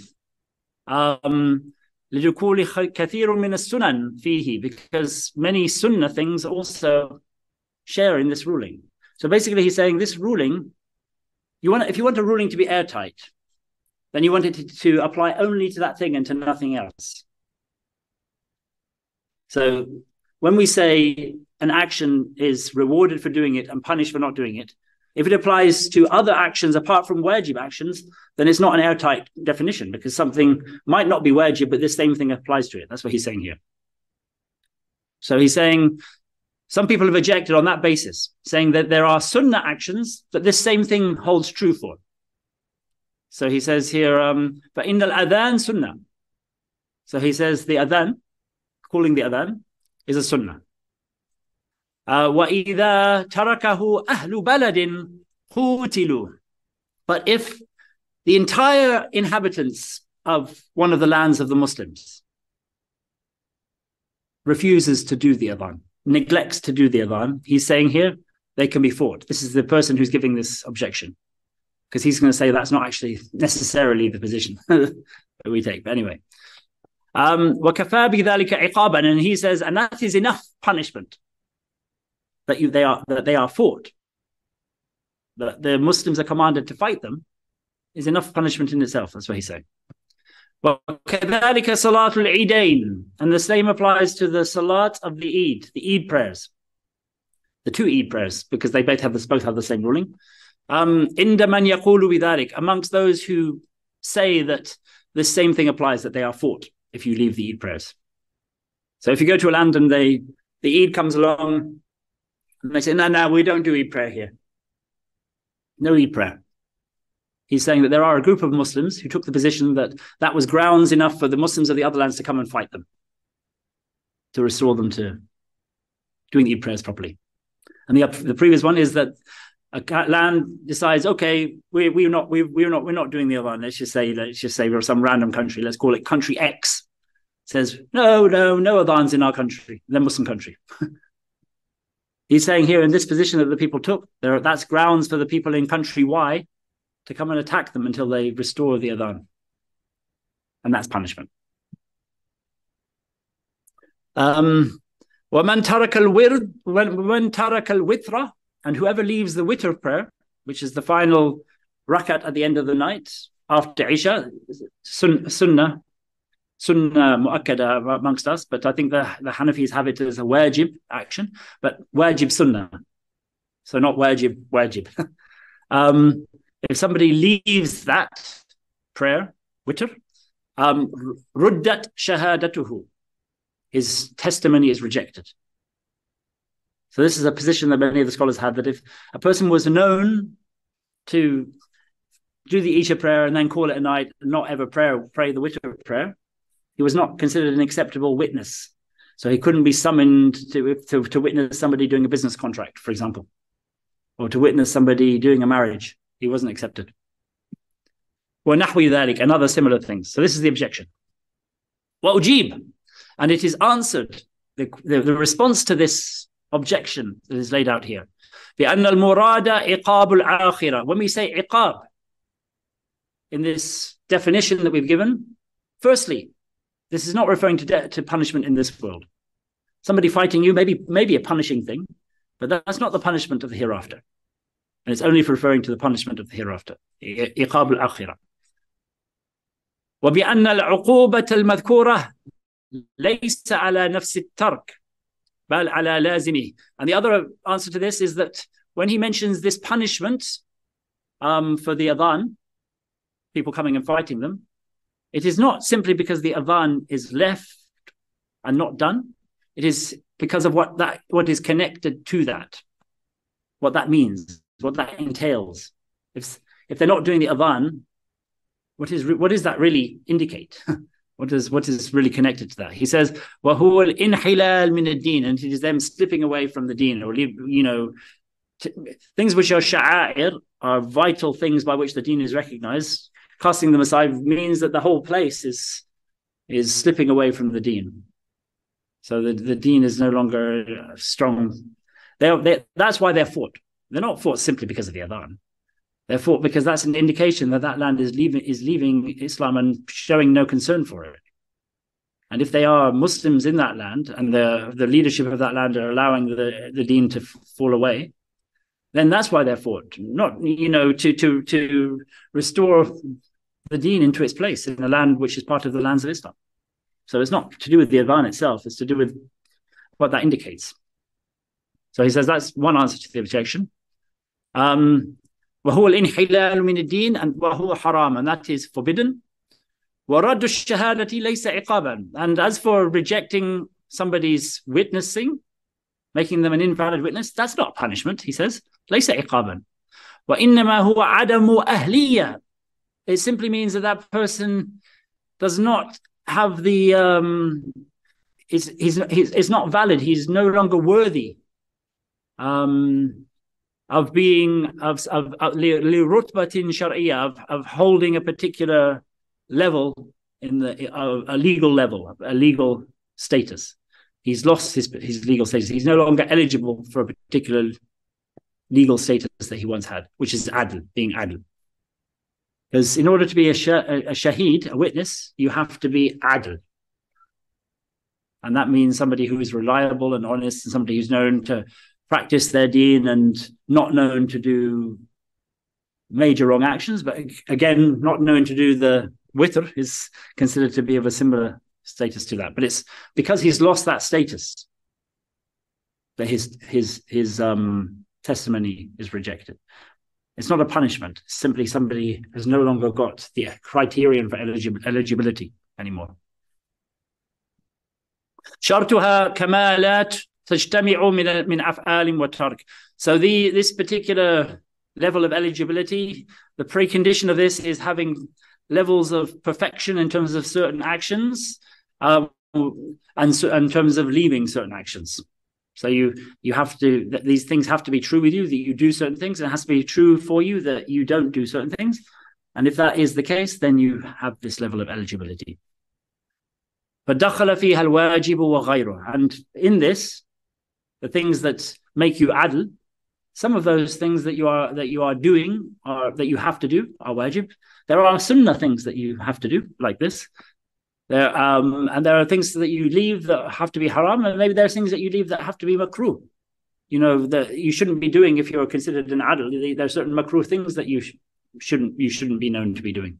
لدخول كثير من السنن فيه, because many sunnah things also share in this ruling. So basically he's saying this ruling, if you want a ruling to be airtight, then you want it to apply only to that thing and to nothing else. So when we say an action is rewarded for doing it and punished for not doing it, if it applies to other actions apart from wajib actions, then it's not an airtight definition, because something might not be wajib, but this same thing applies to it. That's what he's saying here. So he's saying some people have objected on that basis, saying that there are sunnah actions that this same thing holds true for. So he says here, فَإِنَّ الْأَذَانِ sunnah. So he says the adhan, calling the adhan, is a sunnah. وَإِذَا تَرَكَهُ أَهْلُ بَلَدٍ قُوتِلُوا. But if the entire inhabitants of one of the lands of the Muslims refuses to do the adhan, neglects to do the adhan, he's saying here, they can be fought. This is the person who's giving this objection, because he's going to say that's not actually necessarily the position. we take. But anyway. وَكَفَى بِذَلِكَ عِقَابًا, and he says, and that is enough punishment that they are fought. That the Muslims are commanded to fight them is enough punishment in itself. That's what he's saying. وَكَذَلِكَ صَلَاةُ الْعِيدَيْنِ, and the same applies to the salat of the Eid prayers, the two Eid prayers, because they both have the same ruling. عِنْدَ مَنْ يَقُولُ بِذَلِكَ, amongst those who say that the same thing applies, that they are fought if you leave the Eid prayers. So if you go to a land and the Eid comes along and they say, no, we don't do Eid prayer here. No Eid prayer. He's saying that there are a group of Muslims who took the position that that was grounds enough for the Muslims of the other lands to come and fight them, to restore them to doing the Eid prayers properly. And the previous one is that a land decides, okay, we're not doing the Adhan. Let's just say we're some random country. Let's call it country X. Says no Adhans in our country, the Muslim country. He's saying here in this position that the people took, that's grounds for the people in country Y to come and attack them until they restore the Adhan, and that's punishment. وَمَنْ تَرَكَ الْوِتْرَ, and whoever leaves the witr prayer, which is the final rakat at the end of the night after Isha, sunnah mu'akkada amongst us, but I think the Hanafis have it as a wajib action, but wajib sunnah, so not wajib. If somebody leaves that prayer, witr, ruddat shahadatuhu, his testimony is rejected. So this is a position that many of the scholars had, that if a person was known to do the Isha prayer and then call it a night, and not ever pray the witr prayer, he was not considered an acceptable witness. So he couldn't be summoned to witness somebody doing a business contract, for example, or to witness somebody doing a marriage. He wasn't accepted. وَنَحْوِ ذَلِكَ, and other similar things. So this is the objection. وَأُجِيبُ, and it is answered, the response to this objection that is laid out here. بِأَنَّ الْمُرَادَ عِقَابُ الْآخِرَةِ, when we say iqab in this definition that we've given, firstly, this is not referring to punishment in this world. Somebody fighting you maybe a punishing thing, but that's not the punishment of the hereafter. And it's only referring to the punishment of the hereafter. إِقَابُ الْآخِرَةِ. وَبِأَنَّ الْعُقُوبَةَ الْمَذْكُورَةَ لَيْسَ عَلَى نَفْسِ التَّرْكِ بَلْ عَلَى لَازِمِهِ. And the other answer to this is that when he mentions this punishment for the adhan, people coming and fighting them, it is not simply because the adhan is left and not done. It is because of what is connected to that, what that means, what that entails. If they're not doing the adhan, what does that really indicate? What is really connected to that? He says, وَهُوَ الْإِنْحِلَالِ مِنَ الدِّينِ, and it is them slipping away from the deen, or things which are sha'air, are vital things by which the deen is recognized. Casting them aside means that the whole place is slipping away from the deen. So the deen is no longer strong. That's why they're fought. They're not fought simply because of the adhan. They're fought because that's an indication that that land is leaving Islam and showing no concern for it. And if they are Muslims in that land and the leadership of that land are allowing the deen to fall away, then that's why they're fought. Not to restore the deen into its place in a land which is part of the lands of Islam. So it's not to do with the adhan itself, it's to do with what that indicates. So he says that's one answer to the objection. وَهُوَ الْإِنْحِلَالُ مِنَ الدِّينِ, and وَهُوَ حَرَامٌ, and that is forbidden. وَرَدُّ الشَّهَادَةِ لَيْسَ عِقَابًا, and as for rejecting somebody's witnessing, making them an invalid witness, that's not punishment, he says. لَيْسَ عِقَابًا. وَإِنَّمَا هُوَ عَدَمُ أَهْلِيَّةٍ, it simply means that person does not have the is not valid. He's no longer worthy of being لِرُتْبَةٍ شَرْعِيَّةٍ, of holding a particular level in a legal level, a legal status. He's lost his legal status. He's no longer eligible for a particular legal status that he once had, which is adl, being adl. Because in order to be a shaheed, a witness, you have to be adl. And that means somebody who is reliable and honest, and somebody who's known to practice their deen and not known to do major wrong actions. But again, not known to do the witr is considered to be of a similar status to that. But it's because he's lost that status that his testimony is rejected. It's not a punishment. It's simply somebody has no longer got the criterion for eligibility anymore. شرطها كمالات تجتمع من أفعال وترك. So this particular level of eligibility, the precondition of this is having levels of perfection in terms of certain actions, and in terms of leaving certain actions. So you have to, these things have to be true with you, that you do certain things, and it has to be true for you that you don't do certain things. And if that is the case, then you have this level of eligibility. فَدَخَلَ فِيهَا الْوَاجِبُ وَغَيْرُهُ. And in this, the things that make you adl, some of those things that you are doing, or that you have to do, are wajib. There are sunnah things that you have to do, like this. And there are things that you leave that have to be haram, and maybe there are things that you leave that have to be makruh. You know, that you shouldn't be doing if you're considered an adl. There are certain makruh things that you shouldn't be known to be doing.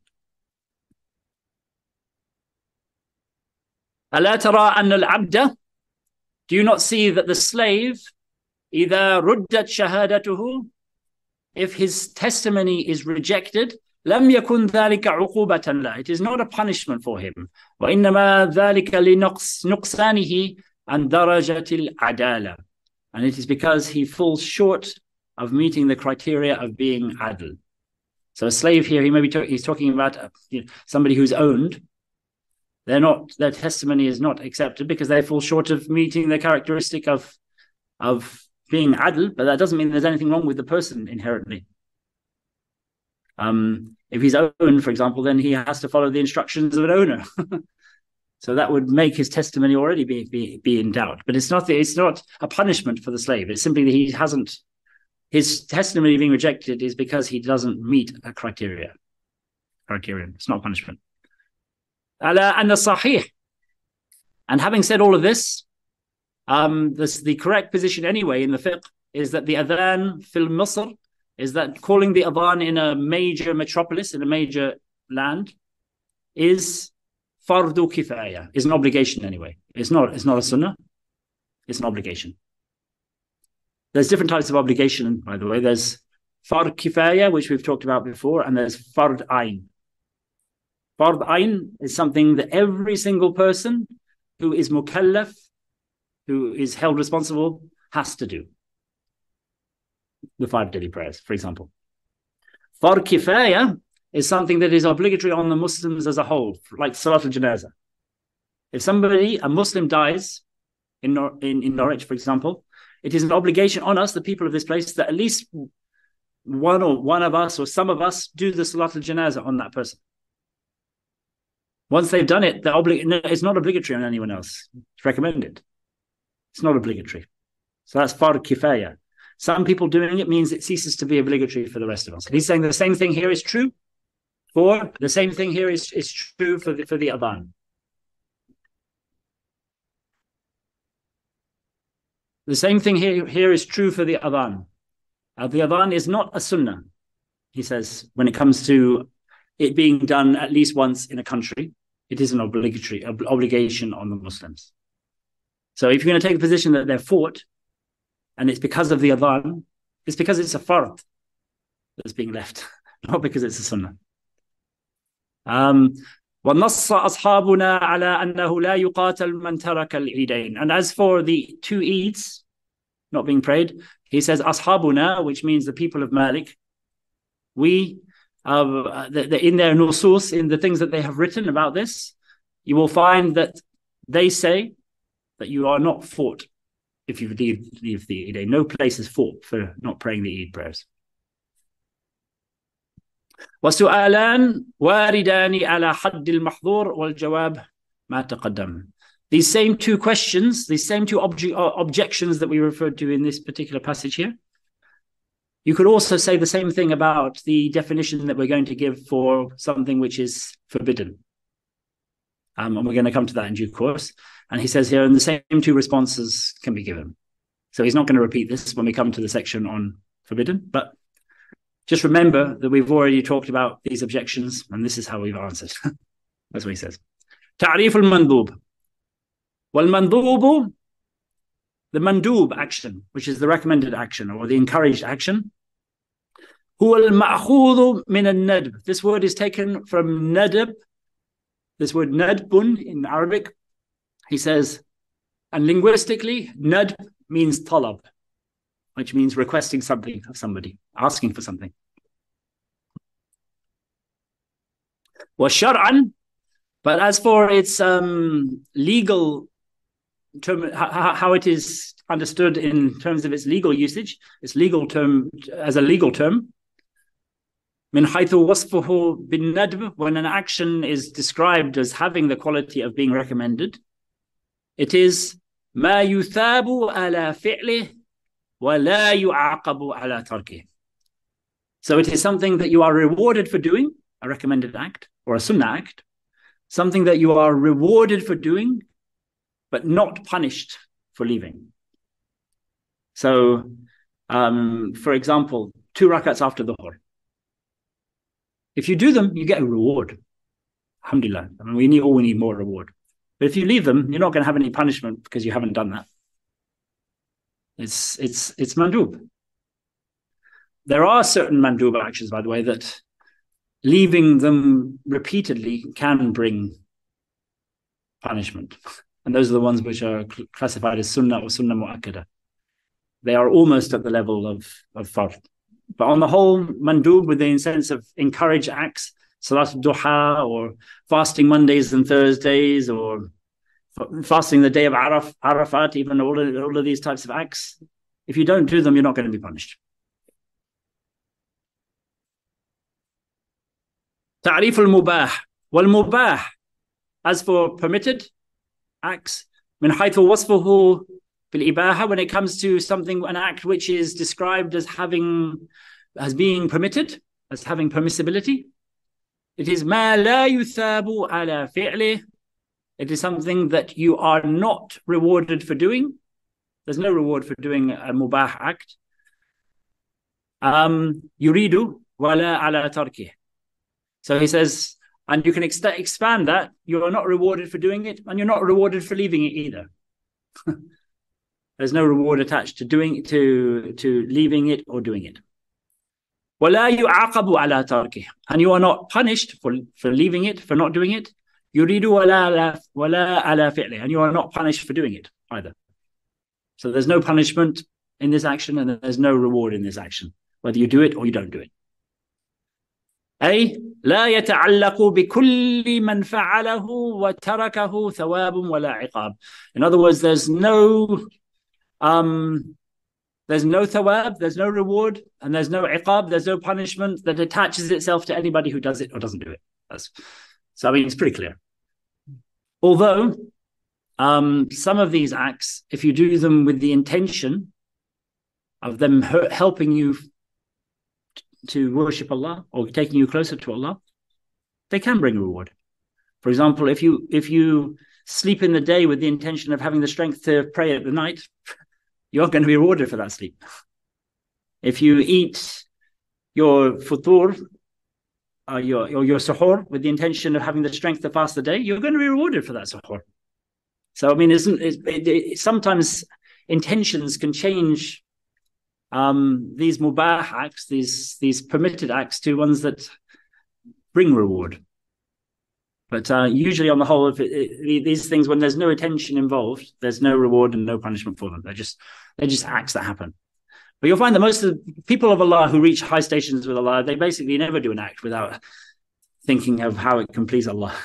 ألا ترى أن العبد, do you not see that the slave, إذا ردت شهادته, if his testimony is rejected, لم يكن ذلك عقوبة له, it is not a punishment for him, وإنما ذلك لنقصانه عن درجة العدالة, and it is because he falls short of meeting the criteria of being adl. So a slave here, he's talking about somebody who's owned. Their testimony is not accepted because they fall short of meeting the characteristic of being adl, but that doesn't mean there's anything wrong with the person inherently. If he's owned, for example, then he has to follow the instructions of an owner. So that would make his testimony already be in doubt. But it's not a punishment for the slave. It's simply that his testimony being rejected is because he doesn't meet a criterion. It's not a punishment. على أن الصحيح. And having said all of this, the correct position anyway in the fiqh is that the adhan fil Misr, is that calling the adhan in a major metropolis, in a major land, is fardu kifaya, is an obligation anyway. It's not a sunnah, it's an obligation. There's different types of obligation, by the way. There's fard kifaya, which we've talked about before, and there's fard ayn. Fard ayn is something that every single person who is mukallaf, who is held responsible, has to do. The 5 daily prayers, for example. Fard kifaya is something that is obligatory on the Muslims as a whole, like Salat al-Janazah. If a Muslim dies in Norwich, for example, it is an obligation on us, the people of this place, that at least one of us or some of us do the Salat al-Janazah on that person. Once they've done it, it's not obligatory on anyone else. It's recommended. It's not obligatory. So that's fard kifaya. Some people doing it means it ceases to be obligatory for the rest of us. He's saying the same thing here is true for the adhan. The same thing here is true for the adhan. The adhan is not a sunnah, he says, when it comes to it being done at least once in a country. It is an obligation on the Muslims. So if you're going to take the position that they're fought, and it's because of the adhan, it's because it's a fard that's being left, not because it's a sunnah. وَنَصَّ أَصْحَابُنَا عَلَىٰ أَنَّهُ لَا يُقَاتَلْ مَنْ تَرَكَ الْعِيدَيْنِ. And as for the 2 Eids not being prayed, he says أَصْحَابُنَا, which means the people of Malik, we, in their nusus, in the things that they have written about this, you will find that they say that you are not fought if you leave the Eid. No place is fought for not praying the Eid prayers. وسؤالان واردان على حد المحظور والجواب ما تقدم. These same 2 questions, these same 2 objections that we referred to in this particular passage here, You could also say the same thing about the definition that we're going to give for something which is forbidden. And we're going to come to that in due course. And he says here, and the same two responses can be given. So he's not going to repeat this when we come to the section on forbidden, but just remember that we've already talked about these objections, and this is how we've answered. That's what he says. تعريف المندوب. والمندوب, the mandub action, which is the recommended action or the encouraged action. هو المأخوذ من الندب. This word is taken from nadab. This word nadbun in Arabic. He says, and linguistically, nadb means talab, which means requesting something of somebody, asking for something. وشرعا, but as for its legal term, how it is understood in terms of its legal usage, its legal term as a legal term, من حيث وصفه بالندب, when an action is described as having the quality of being recommended, it is ما يثاب على فعله ولا يعاقب على تركه. So it is something that you are rewarded for doing, a recommended act or a sunnah act, something that you are rewarded for doing, but not punished for leaving. So, for example, 2 rakats after dhuhr. If you do them, you get a reward. Alhamdulillah. I mean, we need more reward. But if you leave them, you're not going to have any punishment because you haven't done that. It's mandub. There are certain mandub actions, by the way, that leaving them repeatedly can bring punishment. And those are the ones which are classified as sunnah or sunnah mu'akkada. They are almost at the level of fard. But on the whole, mandub, with the sense of encourage acts, salat duha, or fasting Mondays and Thursdays, or fasting the day of Arafat, even all of these types of acts, if you don't do them, you're not going to be punished. تعريف المباح. والمباح, as for permitted acts, من حيث وصفه بالإباحة, when it comes to something, an act which is described as being permitted, as having permissibility, it is ما لا يثاب على فعله. It is something that you are not rewarded for doing. There's no reward for doing a mubah act. يريد ولا على تركه. So he says, and you can expand that. You are not rewarded for doing it, and you're not rewarded for leaving it either. There's no reward attached to leaving it or doing it. ولا يعاقب على تركه, and you are not punished for leaving it, for not doing it. يريد ولا على فعله, and you are not punished for doing it either. So there's no punishment in this action, and there's no reward in this action, whether you do it or you don't do it. أي لا يتعلق بكل من فعله وتركه ثواب ولا عقاب. In other words, there's no thawab, there's no reward, and there's no iqab, there's no punishment that attaches itself to anybody who does it or doesn't do it. So I mean, it's pretty clear. Although some of these acts, if you do them with the intention of them helping you to worship Allah or taking you closer to Allah, they can bring reward. For example, if you sleep in the day with the intention of having the strength to pray at the night, you're going to be rewarded for that sleep. If you eat your futur, your suhoor, with the intention of having the strength to fast the day, you're going to be rewarded for that suhoor. So I mean, sometimes intentions can change these mubah acts, these permitted acts, to ones that bring reward. But usually, on the whole, these things, when there's no intention involved, there's no reward and no punishment for them. They're just acts that happen. But you'll find that most of the people of Allah who reach high stations with Allah, they basically never do an act without thinking of how it can please Allah.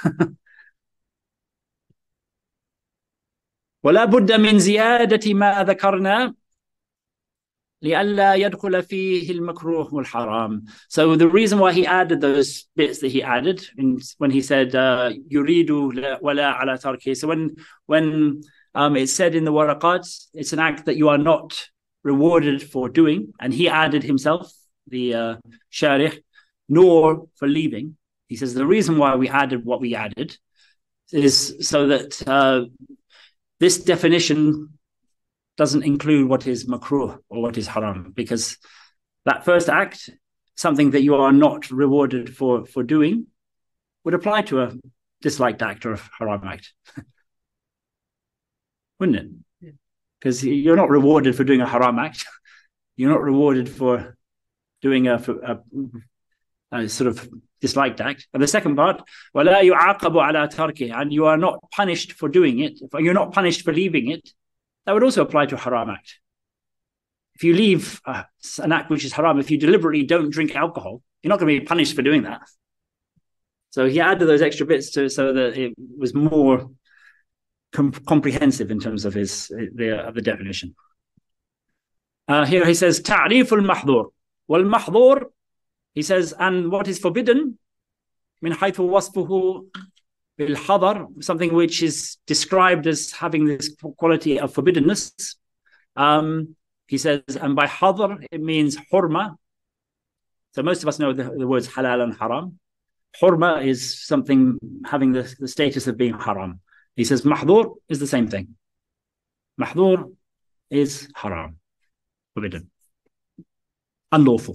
ولا بد من زيادة ما ذكرنا لئلا يدخل فيه المكروه والحرام. So the reason why he added those bits that he added when he said يريد ولا على تركه. So when it's said in the waraqat, it's an act that you are not rewarded for doing, and he added himself, the Sharih, nor for leaving. He says the reason why we added what we added is so that this definition doesn't include what is makruh or what is haram, because that first act, something that you are not rewarded for doing, would apply to a disliked act or a haram act. Wouldn't it? Because you're not rewarded for doing a haram act. You're not rewarded for doing a sort of disliked act. And the second part, وَلَا يُعَاقَبُ عَلَى تَرْكِهِ, and you are not punished for doing it. If you're not punished for leaving it, that would also apply to a haram act. If you leave an act which is haram, if you deliberately don't drink alcohol, you're not going to be punished for doing that. So he added those extra bits so that it was more comprehensive in terms of the definition. Here he says, تعريف المحظور. والمحظور, he says, and what is forbidden, من حيث وصفه بالحظر, something which is described as having this quality of forbiddenness. He says, and by hadr, it means hurma. So most of us know the words halal and haram. Hurma is something having the status of being haram. He says mahdur is the same thing. Mahdur is haram, forbidden, unlawful.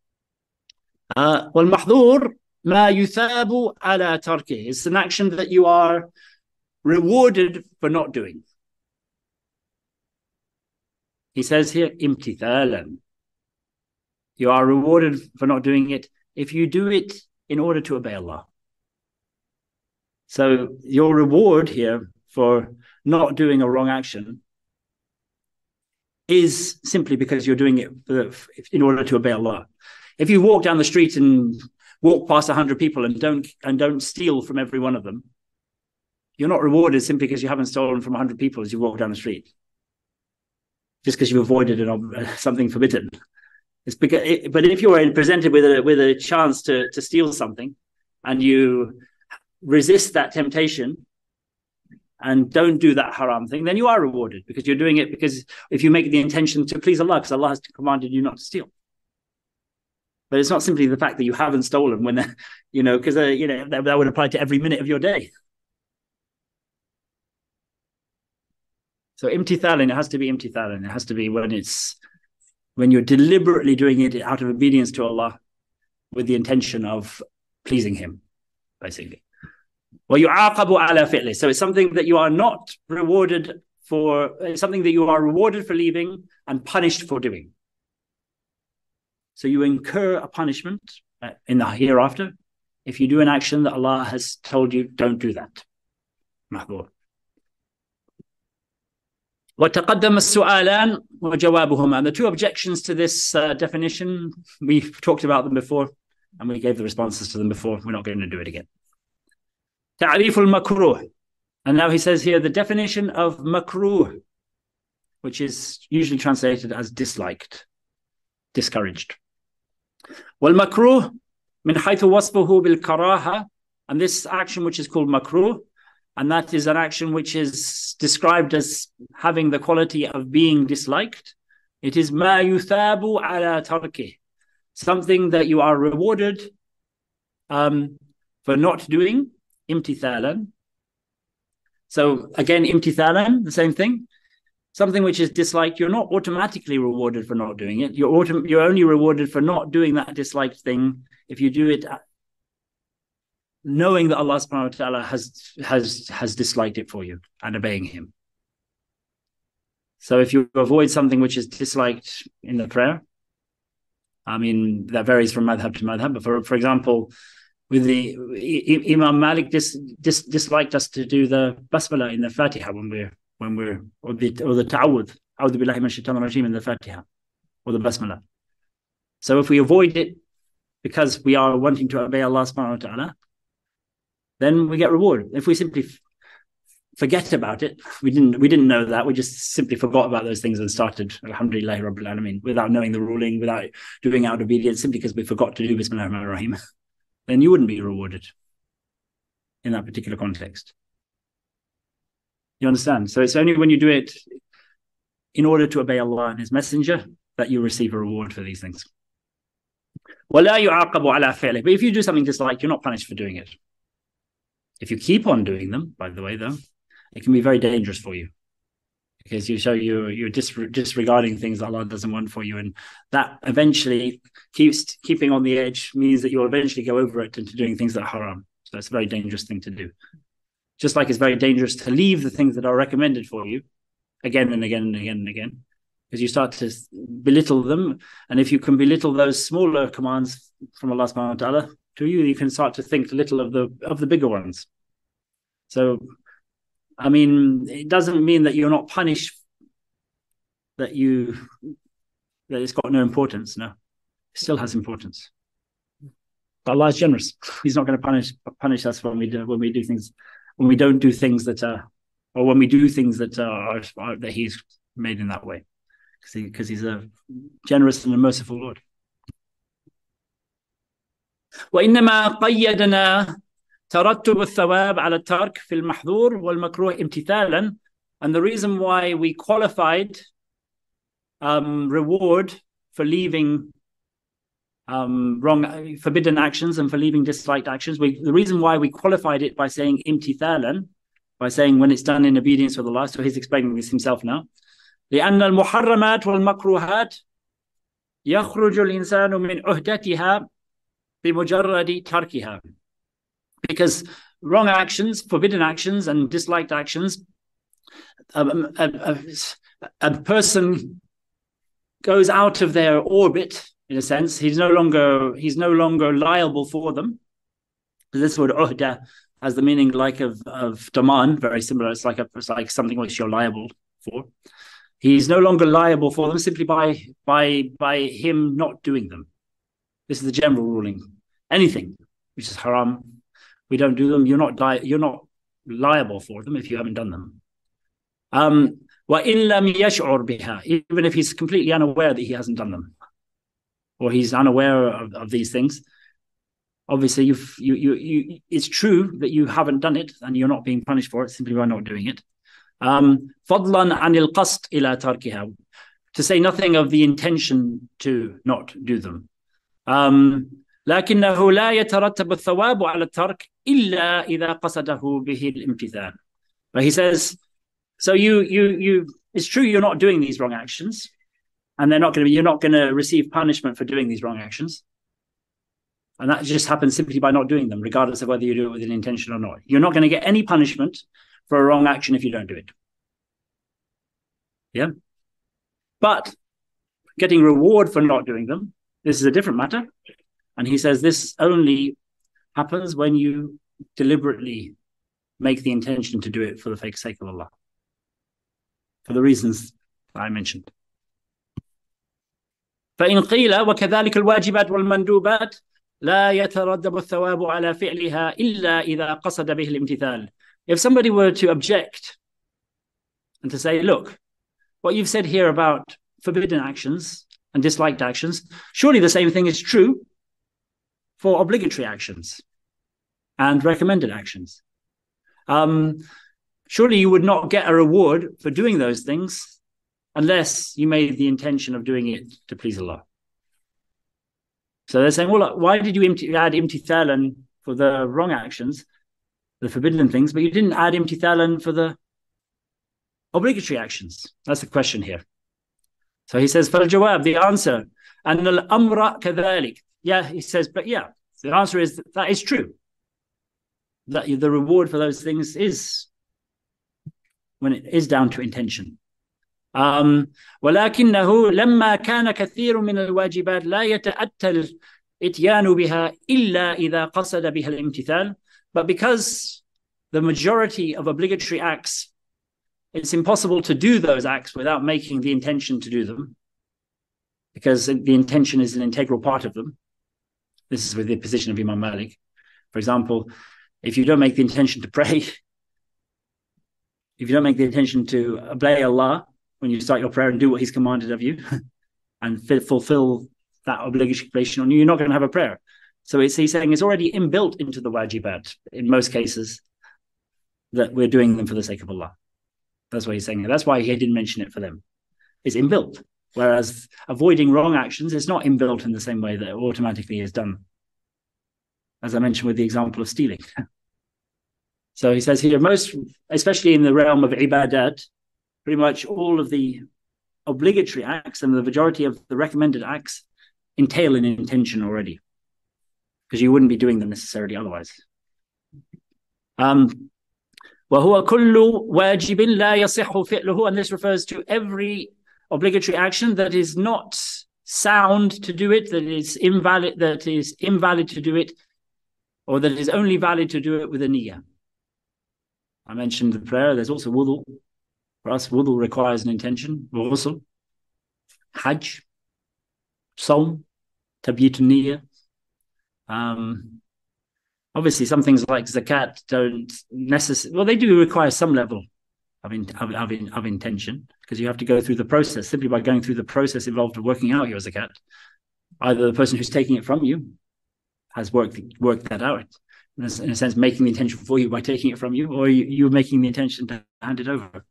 والمحظور ما يثاب على تركه. It's an action that you are rewarded for not doing. He says here, imtithalan. You are rewarded for not doing it if you do it in order to obey Allah. So your reward here for not doing a wrong action is simply because you're doing it in order to obey Allah. If you walk down the street and walk past 100 people and don't steal from every one of them, you're not rewarded simply because you haven't stolen from 100 people as you walk down the street, just because you avoided something forbidden. It's because, but if you are presented with a chance to steal something, and you resist that temptation and don't do that haram thing, then you are rewarded, because you're doing it because if you make the intention to please Allah, because Allah has commanded you not to steal. But it's not simply the fact that you haven't stolen when, because that would apply to every minute of your day. So imtithalan, it has to be imtithalan. It has to be when you're deliberately doing it out of obedience to Allah with the intention of pleasing Him, basically. وَيُعَاقَبُ عَلَى فِعْلِهِ. So it's something that you are not rewarded for, it's something that you are rewarded for leaving and punished for doing. So you incur a punishment in the hereafter if you do an action that Allah has told you, don't do that. محظور. وتقدم السؤالان وجوابهما. And the two objections to this definition, we've talked about them before, and we gave the responses to them before. We're not going to do it again. تعريف المكروه. And now he says here the definition of makruh, which is usually translated as disliked, discouraged. والمكروه من حيث وصفه بالكراهة. And this action which is called makruh, and that is an action which is described as having the quality of being disliked. It is ما يثاب على تركه, something that you are rewarded for not doing, imtithalan. So again, imtithalan, the same thing. Something which is disliked, you're not automatically rewarded for not doing it. You're only rewarded for not doing that disliked thing if you do it knowing that Allah subhanahu wa ta'ala has disliked it for you and obeying Him. So if you avoid something which is disliked in the prayer, I mean, that varies from madhab to madhab, but for example, with the Imam Malik disliked us to do the basmala in the Fatiha or the ta'awudh, a'udhu billahi minash shaitanir rajim, in the Fatiha, or the basmala. So if we avoid it because we are wanting to obey Allah subhanahu wa ta'ala, then we get reward. If we simply forget about it, we didn't know that, we just simply forgot about those things and started Alhamdulillah Rabbil Alameen without knowing the ruling, without doing out obedience, simply because we forgot to do Bismillah ar-Rahman ar-Rahim, then you wouldn't be rewarded in that particular context. You understand? So it's only when you do it in order to obey Allah and His Messenger, that you receive a reward for these things. وَلَا يُعَاقَبُ عَلَى فِعْلِهِ. But if you do something disliked, you're not punished for doing it. If you keep on doing them, by the way, though, it can be very dangerous for you, because you're disregarding things that Allah doesn't want for you, and that eventually keeping on the edge means that you'll eventually go over it into doing things that are haram. So it's a very dangerous thing to do. Just like it's very dangerous to leave the things that are recommended for you again and again and again and again, because you start to belittle them. And if you can belittle those smaller commands from Allah subhanahu wa ta'ala to you, you can start to think little of the bigger ones. So, I mean, it doesn't mean that you're not punished, that it's got no importance. No, it still has importance. But Allah is generous. He's not going to punish us when we do things, when we don't do things that are, or when we do things that are that He's made in that way, because He's a generous and a merciful Lord. وإنما قيدنا ترتب الثواب على الترك في المحظور والمكروه امتثالا. And the reason why we qualified reward for leaving wrong, forbidden actions and for leaving disliked actions, the reason why we qualified it by saying imtithalan, by saying when it's done in obedience with Allah. So he's explaining this himself now. لأن المحرمات والمكروهات يخرج الإنسان من عهدتها بمجرد تركها. Because wrong actions, forbidden actions, and disliked actions, a person goes out of their orbit, in a sense. He's no longer liable for them. This word uhda has the meaning like of daman, very similar. It's like something which you're liable for. He's no longer liable for them simply by him not doing them. This is the general ruling. Anything which is haram, we don't do them. You're not liable for them if you haven't done them. وَإِن لَمْ يَشْعُرْ بِهَا, even if he's completely unaware that he hasn't done them, or he's unaware of these things. Obviously, it's true that you haven't done it, and you're not being punished for it simply by not doing it. فَضْلًا عَنِ الْقَصْدِ إِلَى تَرْكِهَا, to say nothing of the intention to not do them. لكنه لا يترتب الثواب على الترك إلا إذا قصده به الامتثال. But he says, so it's true you're not doing these wrong actions, and you're not going to receive punishment for doing these wrong actions, and that just happens simply by not doing them, regardless of whether you do it with an intention or not. You're not going to get any punishment for a wrong action if you don't do it. Yeah, but getting reward for not doing them, this is a different matter. And he says this only happens when you deliberately make the intention to do it for the sake of Allah, for the reasons I mentioned. فإن قيل وكذلك الواجبات والمندوبات لا يترتب الثواب على فعلها إلا إذا قصد به الامتثال. If somebody were to object and to say, look, what you've said here about forbidden actions and disliked actions, surely the same thing is true for obligatory actions and recommended actions. Surely you would not get a reward for doing those things unless you made the intention of doing it to please Allah. So they're saying, well, why did you add imtithalan for the wrong actions, the forbidden things, but you didn't add imtithalan for the obligatory actions? That's the question here. So he says, فَالْجَوَابِ, the answer, أَنَّ الْأَمْرَ كَذَلِكَ. Yeah, he says, but yeah, the answer is that is true. That the reward for those things is when it is down to intention. ولكنه لما كان كثير من الواجبات لا يتأتى الإتيان بها إلا إذا قصد بها الامتثال. But because the majority of obligatory acts, it's impossible to do those acts without making the intention to do them, because the intention is an integral part of them. This is with the position of Imam Malik. For example, if you don't make the intention to pray, if you don't make the intention to obey Allah when you start your prayer and do what He's commanded of you and fulfill that obligation on you, you're not going to have a prayer. So he's saying it's already inbuilt into the wajibat in most cases that we're doing them for the sake of Allah. That's what he's saying. That's why he didn't mention it for them. is inbuilt. Whereas avoiding wrong actions is not inbuilt in the same way that it automatically is done. As I mentioned with the example of stealing. So he says here, most, especially in the realm of ibadat, pretty much all of the obligatory acts and the majority of the recommended acts entail an intention already, because you wouldn't be doing them necessarily otherwise. وَهُوَ كُلُّ وَاجِبٍ لَا يَصِحُّ فِعْلُهُ, and this refers to every obligatory action that is not sound to do it, that is invalid to do it, or that is only valid to do it with a niyyah. I mentioned the prayer. There's also wudu. For us, wudu requires an intention. Ghusl, hajj, sawm, tabyit niyyah. Obviously, some things like zakat don't necessarily, well, they do require some level of intention, because you have to go through the process. Simply by going through the process involved in working out your zakat, either the person who's taking it from you has worked that out, in a sense, making the intention for you by taking it from you, or you're making the intention to hand it over.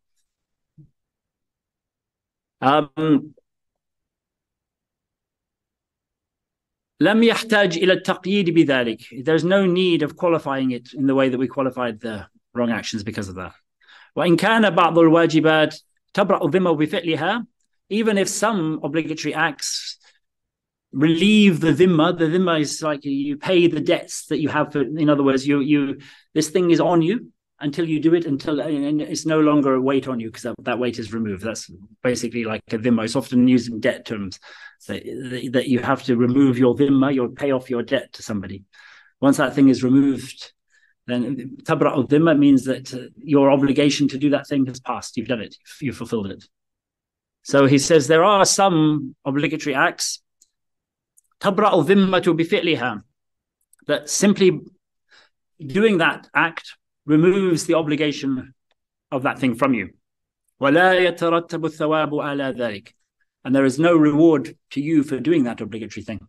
لم يحتاج إلى التقييد بذلك. There's no need of qualifying it in the way that we qualified the wrong actions because of that. وإن كان بعض الواجبات تبرأ ذمة بفعلها, even if some obligatory acts relieve the dhimma is like you pay the debts that you have for, in other words, this thing is on you until you do it, and it's no longer a weight on you because that weight is removed. That's basically like a dhimma. It's often used in debt terms, that you have to remove your dhimma, you'll pay off your debt to somebody. Once that thing is removed, then tabra'u dhimma means that your obligation to do that thing has passed. You've done it. You've fulfilled it. So he says there are some obligatory acts, tabra'u dhimmatu bifi'liha, that simply doing that act removes the obligation of that thing from you. وَلَا يَتَرَتَّبُ الثَّوَابُ عَلَى ذَلِكَ, and there is no reward to you for doing that obligatory thing.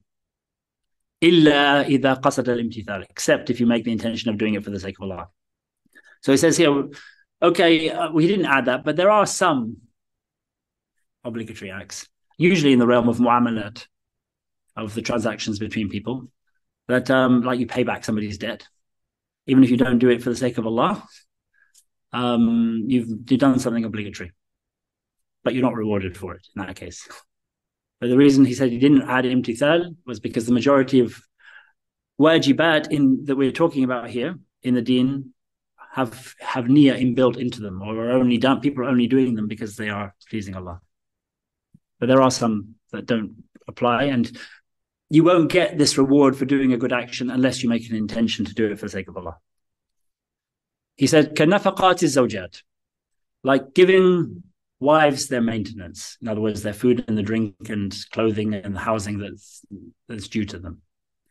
إِلَّا إِذَا قَصَدَ الْإِمْتِثَالِ, except if you make the intention of doing it for the sake of Allah. So he says here, okay, we didn't add that, but there are some obligatory acts, usually in the realm of mu'amalat, of the transactions between people, that like you pay back somebody's debt. Even if you don't do it for the sake of Allah, you've done something obligatory, but you're not rewarded for it in that case. But the reason he said he didn't add imtithal was because the majority of wajibat that we're talking about here in the deen have niyyah inbuilt into them, or are only done, people are only doing them because they are pleasing Allah. But there are some that don't apply, and you won't get this reward for doing a good action unless you make an intention to do it for the sake of Allah. He said, كَنَفَقَاتِ الزَّوْجَاتِ, like giving wives their maintenance. In other words, their food and the drink and clothing and the housing that's due to them.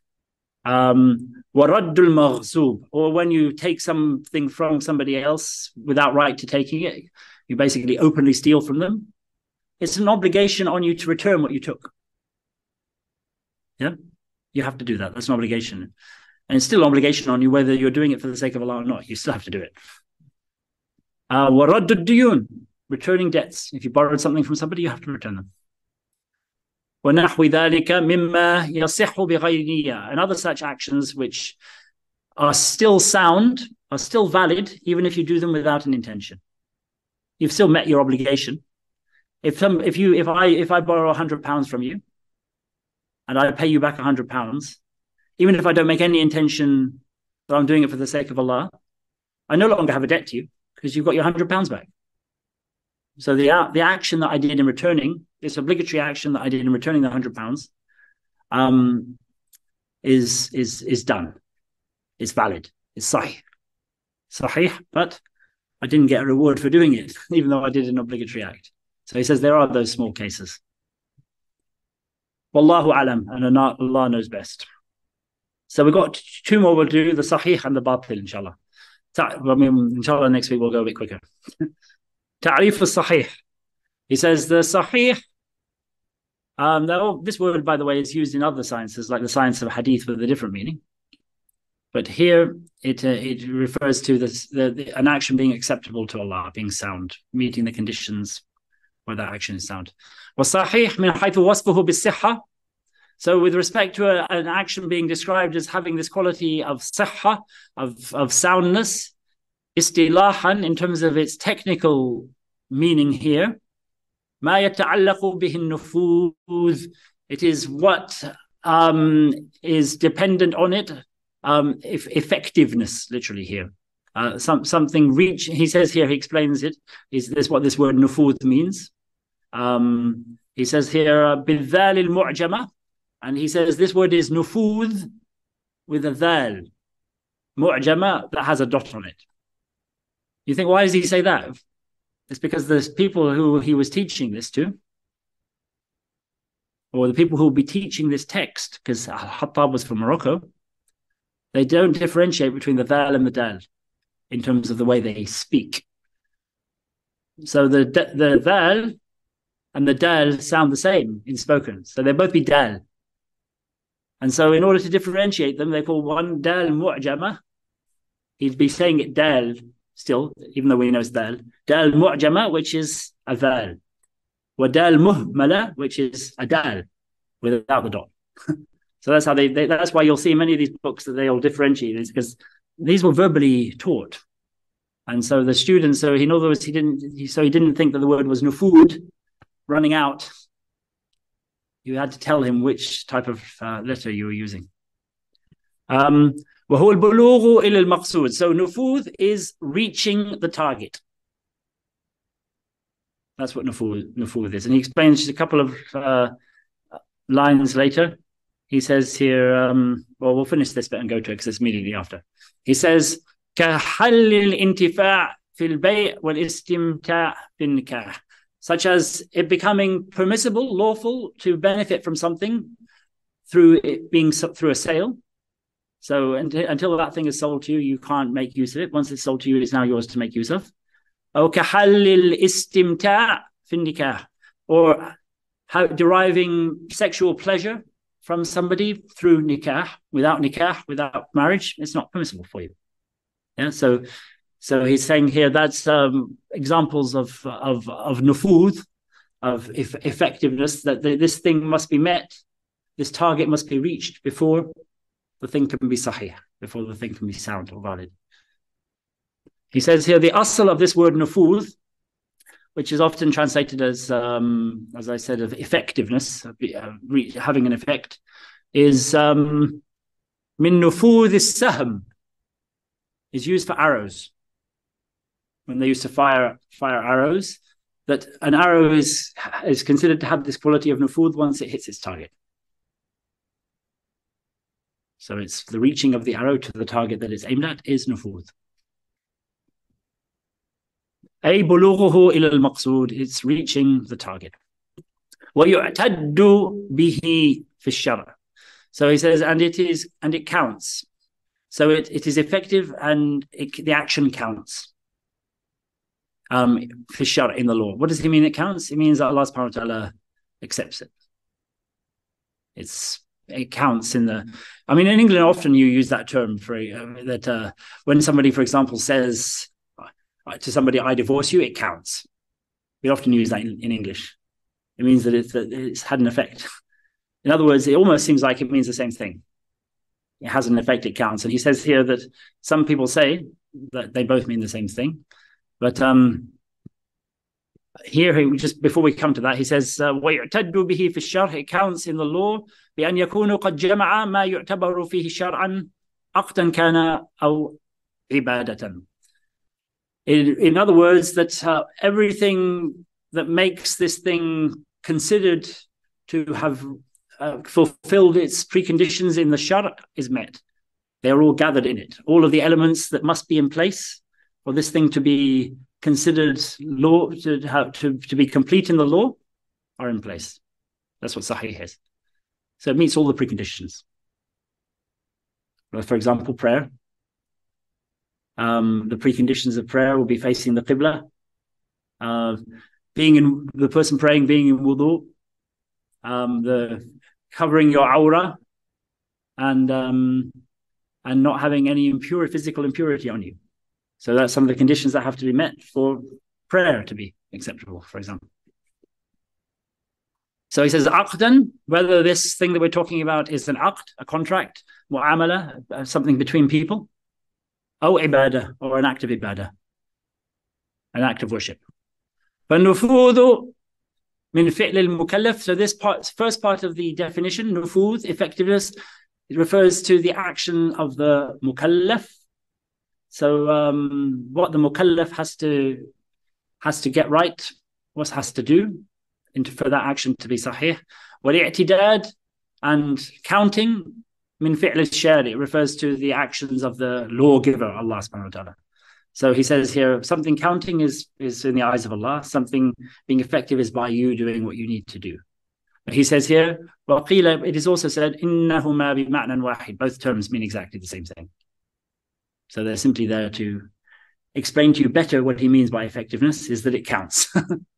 وَرَدُّ الْمَغْصُوبِ, or when you take something from somebody else without right to taking it, you basically openly steal from them. It's an obligation on you to return what you took. Yeah, you have to do that. That's an obligation. And it's still an obligation on you whether you're doing it for the sake of Allah or not. You still have to do it. وَرَدُّ الدُّيُونِ, returning debts. If you borrowed something from somebody, you have to return them. وَنَحْوِ ذَلِكَ مِمَّا يَصِحُّ بِغَيْرِ نِيَّةٍ, and other such actions which are still sound, are still valid, even if you do them without an intention. You've still met your obligation. If I borrow £100 from you, and I pay you back £100, even if I don't make any intention that I'm doing it for the sake of Allah, I no longer have a debt to you because you've got your £100 back. So the action that I did in returning, this obligatory action that I did in returning the £100, is done. It's valid. It's sahih, but I didn't get a reward for doing it, even though I did an obligatory act. So he says there are those small cases. Wallahu alam, and Allah knows best. So we've got two more we'll do, the sahih and the batil, inshallah. Inshallah, next week we'll go a bit quicker. Ta'rif al-sahih. He says the sahih, this word, by the way, is used in other sciences, like the science of hadith with a different meaning. But here it refers to an action being acceptable to Allah, being sound, meeting the conditions where that action is sound. وصحيح من حيث وصفه بالصحة. So with respect to an action being described as having this quality of صحة, of soundness, istilahan, in terms of its technical meaning here, ما يتعلق به النفوذ, it is what is dependent on it, effectiveness, literally here. Something reach, he says here, he explains it, is this what this word nufud means. He says here, بالذال المعجمة, and he says this word is nufud with a dhal, mu'jama, that has a dot on it. You think, why does he say that? It's because there's people who he was teaching this to, or the people who will be teaching this text, because Hattab was from Morocco, they don't differentiate between the dhal and the dal in terms of the way they speak. So the dhal and the dal sound the same in spoken. So they both be dal. And so in order to differentiate them, they call one dal mu'jama. He'd be saying it dal still, even though we know it's dal. Dal mu'jama, which is a dhal. Wa dal muhmala, which is a dal without the dot. So that's how that's why you'll see many of these books that they'll differentiate this, because these were verbally taught. And so the students, so in other words, he didn't think that the word was nufud, running out. You had to tell him which type of letter you were using. وهو البلوغ إلى المقصود. So nufud is reaching the target. That's what nufud is. And he explains a couple of lines later. He says here, well, we'll finish this bit and go to it because it's immediately after. He says, كحل الانتفاع في البيع والاستمتاع في النكاح, such as it becoming permissible, lawful to benefit from something through it being through a sale. So until that thing is sold to you, you can't make use of it. Once it's sold to you, it's now yours to make use of. أو كحل الاستمتاع في النكاح, or deriving sexual pleasure from somebody through nikah, without marriage, it's not permissible for you. Yeah, so he's saying here that's examples of nufud, of effectiveness, that this thing must be met, this target must be reached before the thing can be sahih, before the thing can be sound or valid. He says here the asl of this word nufud, which is often translated as I said, of effectiveness, having an effect, is min nufud is-sahm, is used for arrows. When they used to fire arrows, that an arrow is considered to have this quality of nufud once it hits its target. So it's the reaching of the arrow to the target that it's aimed at is nufud. أي بلوغه إلى المقصود, it's reaching the target. ويعتد به في الشرع. So he says, and it counts. So it is effective and the action counts. في الشرع, in the law. What does he mean it counts? It means that Allah subhanahu wa ta'ala accepts it. It counts in the, I mean, in England often you use that term for that when somebody, for example, says to somebody, I divorce you, it counts. We often use that in English. It means that it's had an effect. In other words, it almost seems like it means the same thing. It has an effect, it counts. And he says here that some people say that they both mean the same thing. But here, just before we come to that, he says, وَيُعْتَدُّ بِهِ فِي الشَّرْعِ, it counts in the law, بأن يكون قد جمع ما يعتبر فيه شرعا عقدا كان أو عبادة. In other words, that everything that makes this thing considered to have fulfilled its preconditions in the shar' is met. They're all gathered in it. All of the elements that must be in place for this thing to be considered law, to be complete in the law, are in place. That's what sahih is. So it meets all the preconditions. For example, prayer. The preconditions of prayer will be facing the qibla, the person praying being in wudu, the covering your aura, and not having any physical impurity on you. So that's some of the conditions that have to be met for prayer to be acceptable, for example. So he says aqdan, whether this thing that we're talking about is an aqd, a contract, mu'amala, something between people, or ibadah, or an act of ibadah, an act of worship. فالنفوذ من فعل المكلف. So this part, first part of the definition, nufudh, effectiveness, it refers to the action of the mukallaf. So what the mukallaf has to get right, what has to do for that action to be sahih. والاعتداد, and counting, min fi'l al-shari, refers to the actions of the lawgiver, Allah subhanahu wa ta'ala. So he says here, something counting is in the eyes of Allah, something being effective is by you doing what you need to do. But he says here, وَقِيلَ, it is also said, إِنَّهُمَا بِمَعْنًا وَاحِدٍ, both terms mean exactly the same thing. So they're simply there to explain to you better what he means by effectiveness, is that it counts.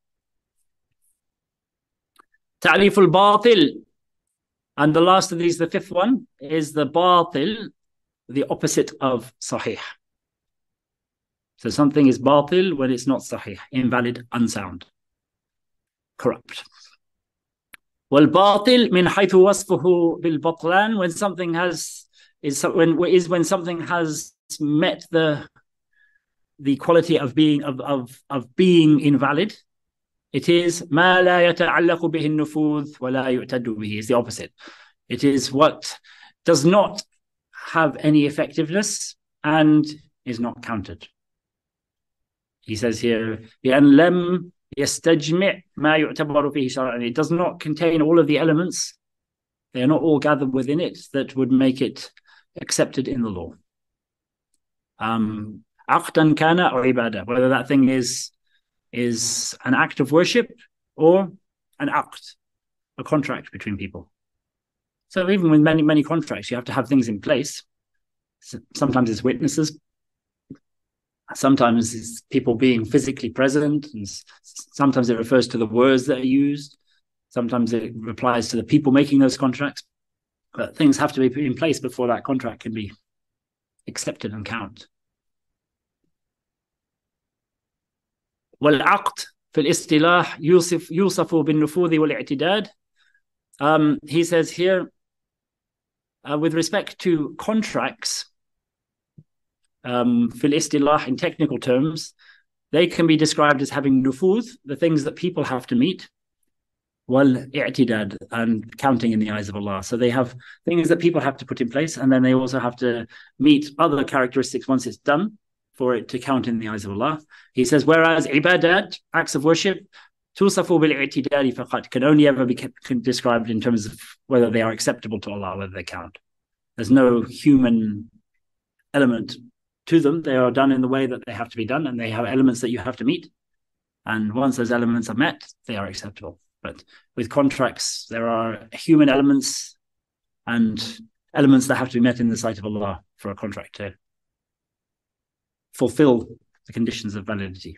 تعريف الباطل, and the last of these, the fifth one, is the batil, the opposite of sahih. So something is batil when it's not sahih, invalid, unsound, corrupt. والباطل من حيث وصفه بالبطلان, when something has when something has met the quality of being invalid. It is ما لا يتعلق به النفوذ ولا يعتد به, is the opposite. It is what does not have any effectiveness and is not counted. He says here, بأن لم يستجمع ما يعتبر فيه شرعا, it does not contain all of the elements, they are not all gathered within it that would make it accepted in the law. عقدا كان or ibadah, whether that thing is an act of worship or an aqd, a contract between people. So even with many contracts, you have to have things in place. Sometimes it's witnesses, sometimes it's people being physically present, and sometimes it refers to the words that are used, sometimes it applies to the people making those contracts. But things have to be put in place before that contract can be accepted and count. والعقد في الاصطلاح يوصف بالنفوذ والاعتداد. He says here, with respect to contracts, في الاصطلاح, in technical terms, they can be described as having nufudh, the things that people have to meet, والاعتداد, and counting in the eyes of Allah. So they have things that people have to put in place, and then they also have to meet other characteristics once it's done for it to count in the eyes of Allah. He says, whereas ibadat, acts of worship, tusafu bil-i'tidali faqat, can only ever be described in terms of whether they are acceptable to Allah, whether they count. There's no human element to them. They are done in the way that they have to be done, and they have elements that you have to meet. And once those elements are met, they are acceptable. But with contracts, there are human elements and elements that have to be met in the sight of Allah for a contract to fulfill the conditions of validity.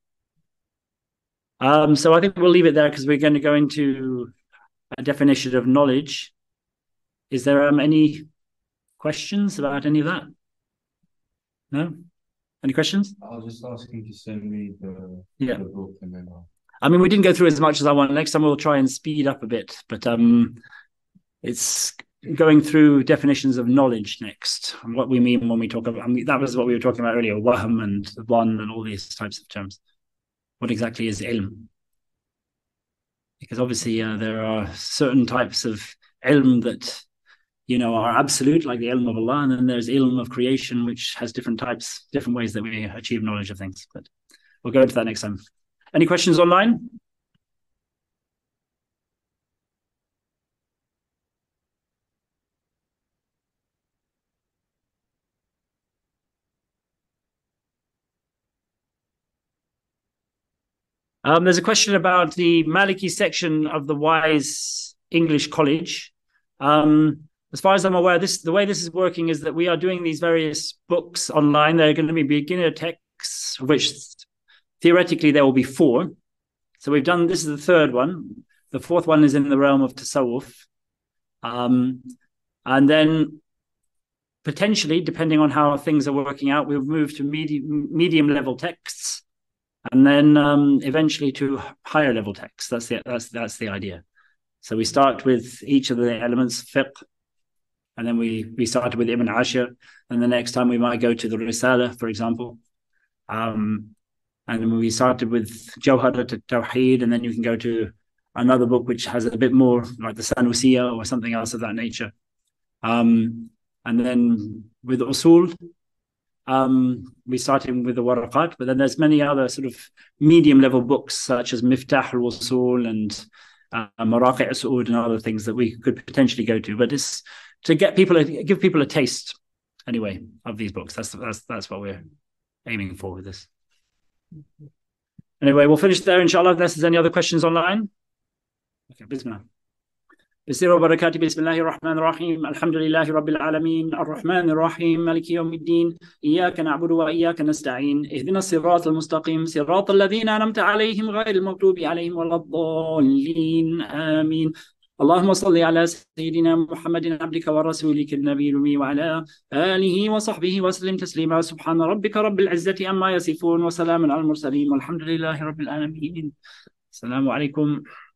So I think we'll leave it there because we're going to go into a definition of knowledge. Is there any questions about any of that? No? Any questions? I'll just ask him to send me the book and then I mean, we didn't go through as much as I want. Next time we'll try and speed up a bit, but it's going through definitions of knowledge next, and what we mean when we talk about, that was what we were talking about earlier, wahm and dhann and all these types of terms. What exactly is ilm? Because obviously there are certain types of ilm that, are absolute, like the ilm of Allah, and then there's ilm of creation, which has different types, different ways that we achieve knowledge of things. But we'll go into that next time. Any questions online? There's a question about the Maliki section of the Wise English College. As far as I'm aware, the way this is working is that we are doing these various books online. They're going to be beginner texts, which theoretically there will be 4. So this is the 3rd one. The 4th one is in the realm of tasawwuf. And then potentially, depending on how things are working out, we'll move to medium level texts, and then eventually to higher level texts. That's the idea. So we start with each of the elements, fiqh, and then we started with Ibn Ashir, and the next time we might go to the Risala, for example. And then we started with Jawharat al-Tawheed, and then you can go to another book which has a bit more like the Sanusiya or something else of that nature. And then with Usul, we started with the Waraqat, but then there's many other sort of medium level books such as Miftah al-Usul and Maraqi' al-Su'ud and other things that we could potentially go to. But it's to give people a taste anyway of these books. That's what we're aiming for with this. Anyway, we'll finish there, inshallah, unless there's any other questions online. Okay, bismillah. بسم الله الرحمن الرحيم الحمد لله رب العالمين الرحمن الرحيم مالك يوم الدين إياك نعبد وإياك نستعين اهدنا الصراط المستقيم صراط الذين أنعمت عليهم غير المغضوب عليهم ولا الضالين آمين اللهم صل على سيدنا محمد عبدك ورسولك النبي الأمي وعلى آله وصحبه وسلم تسليما سبحان ربك رب العزة عما يصفون وسلام على المرسلين والحمد لله رب العالمين السلام عليكم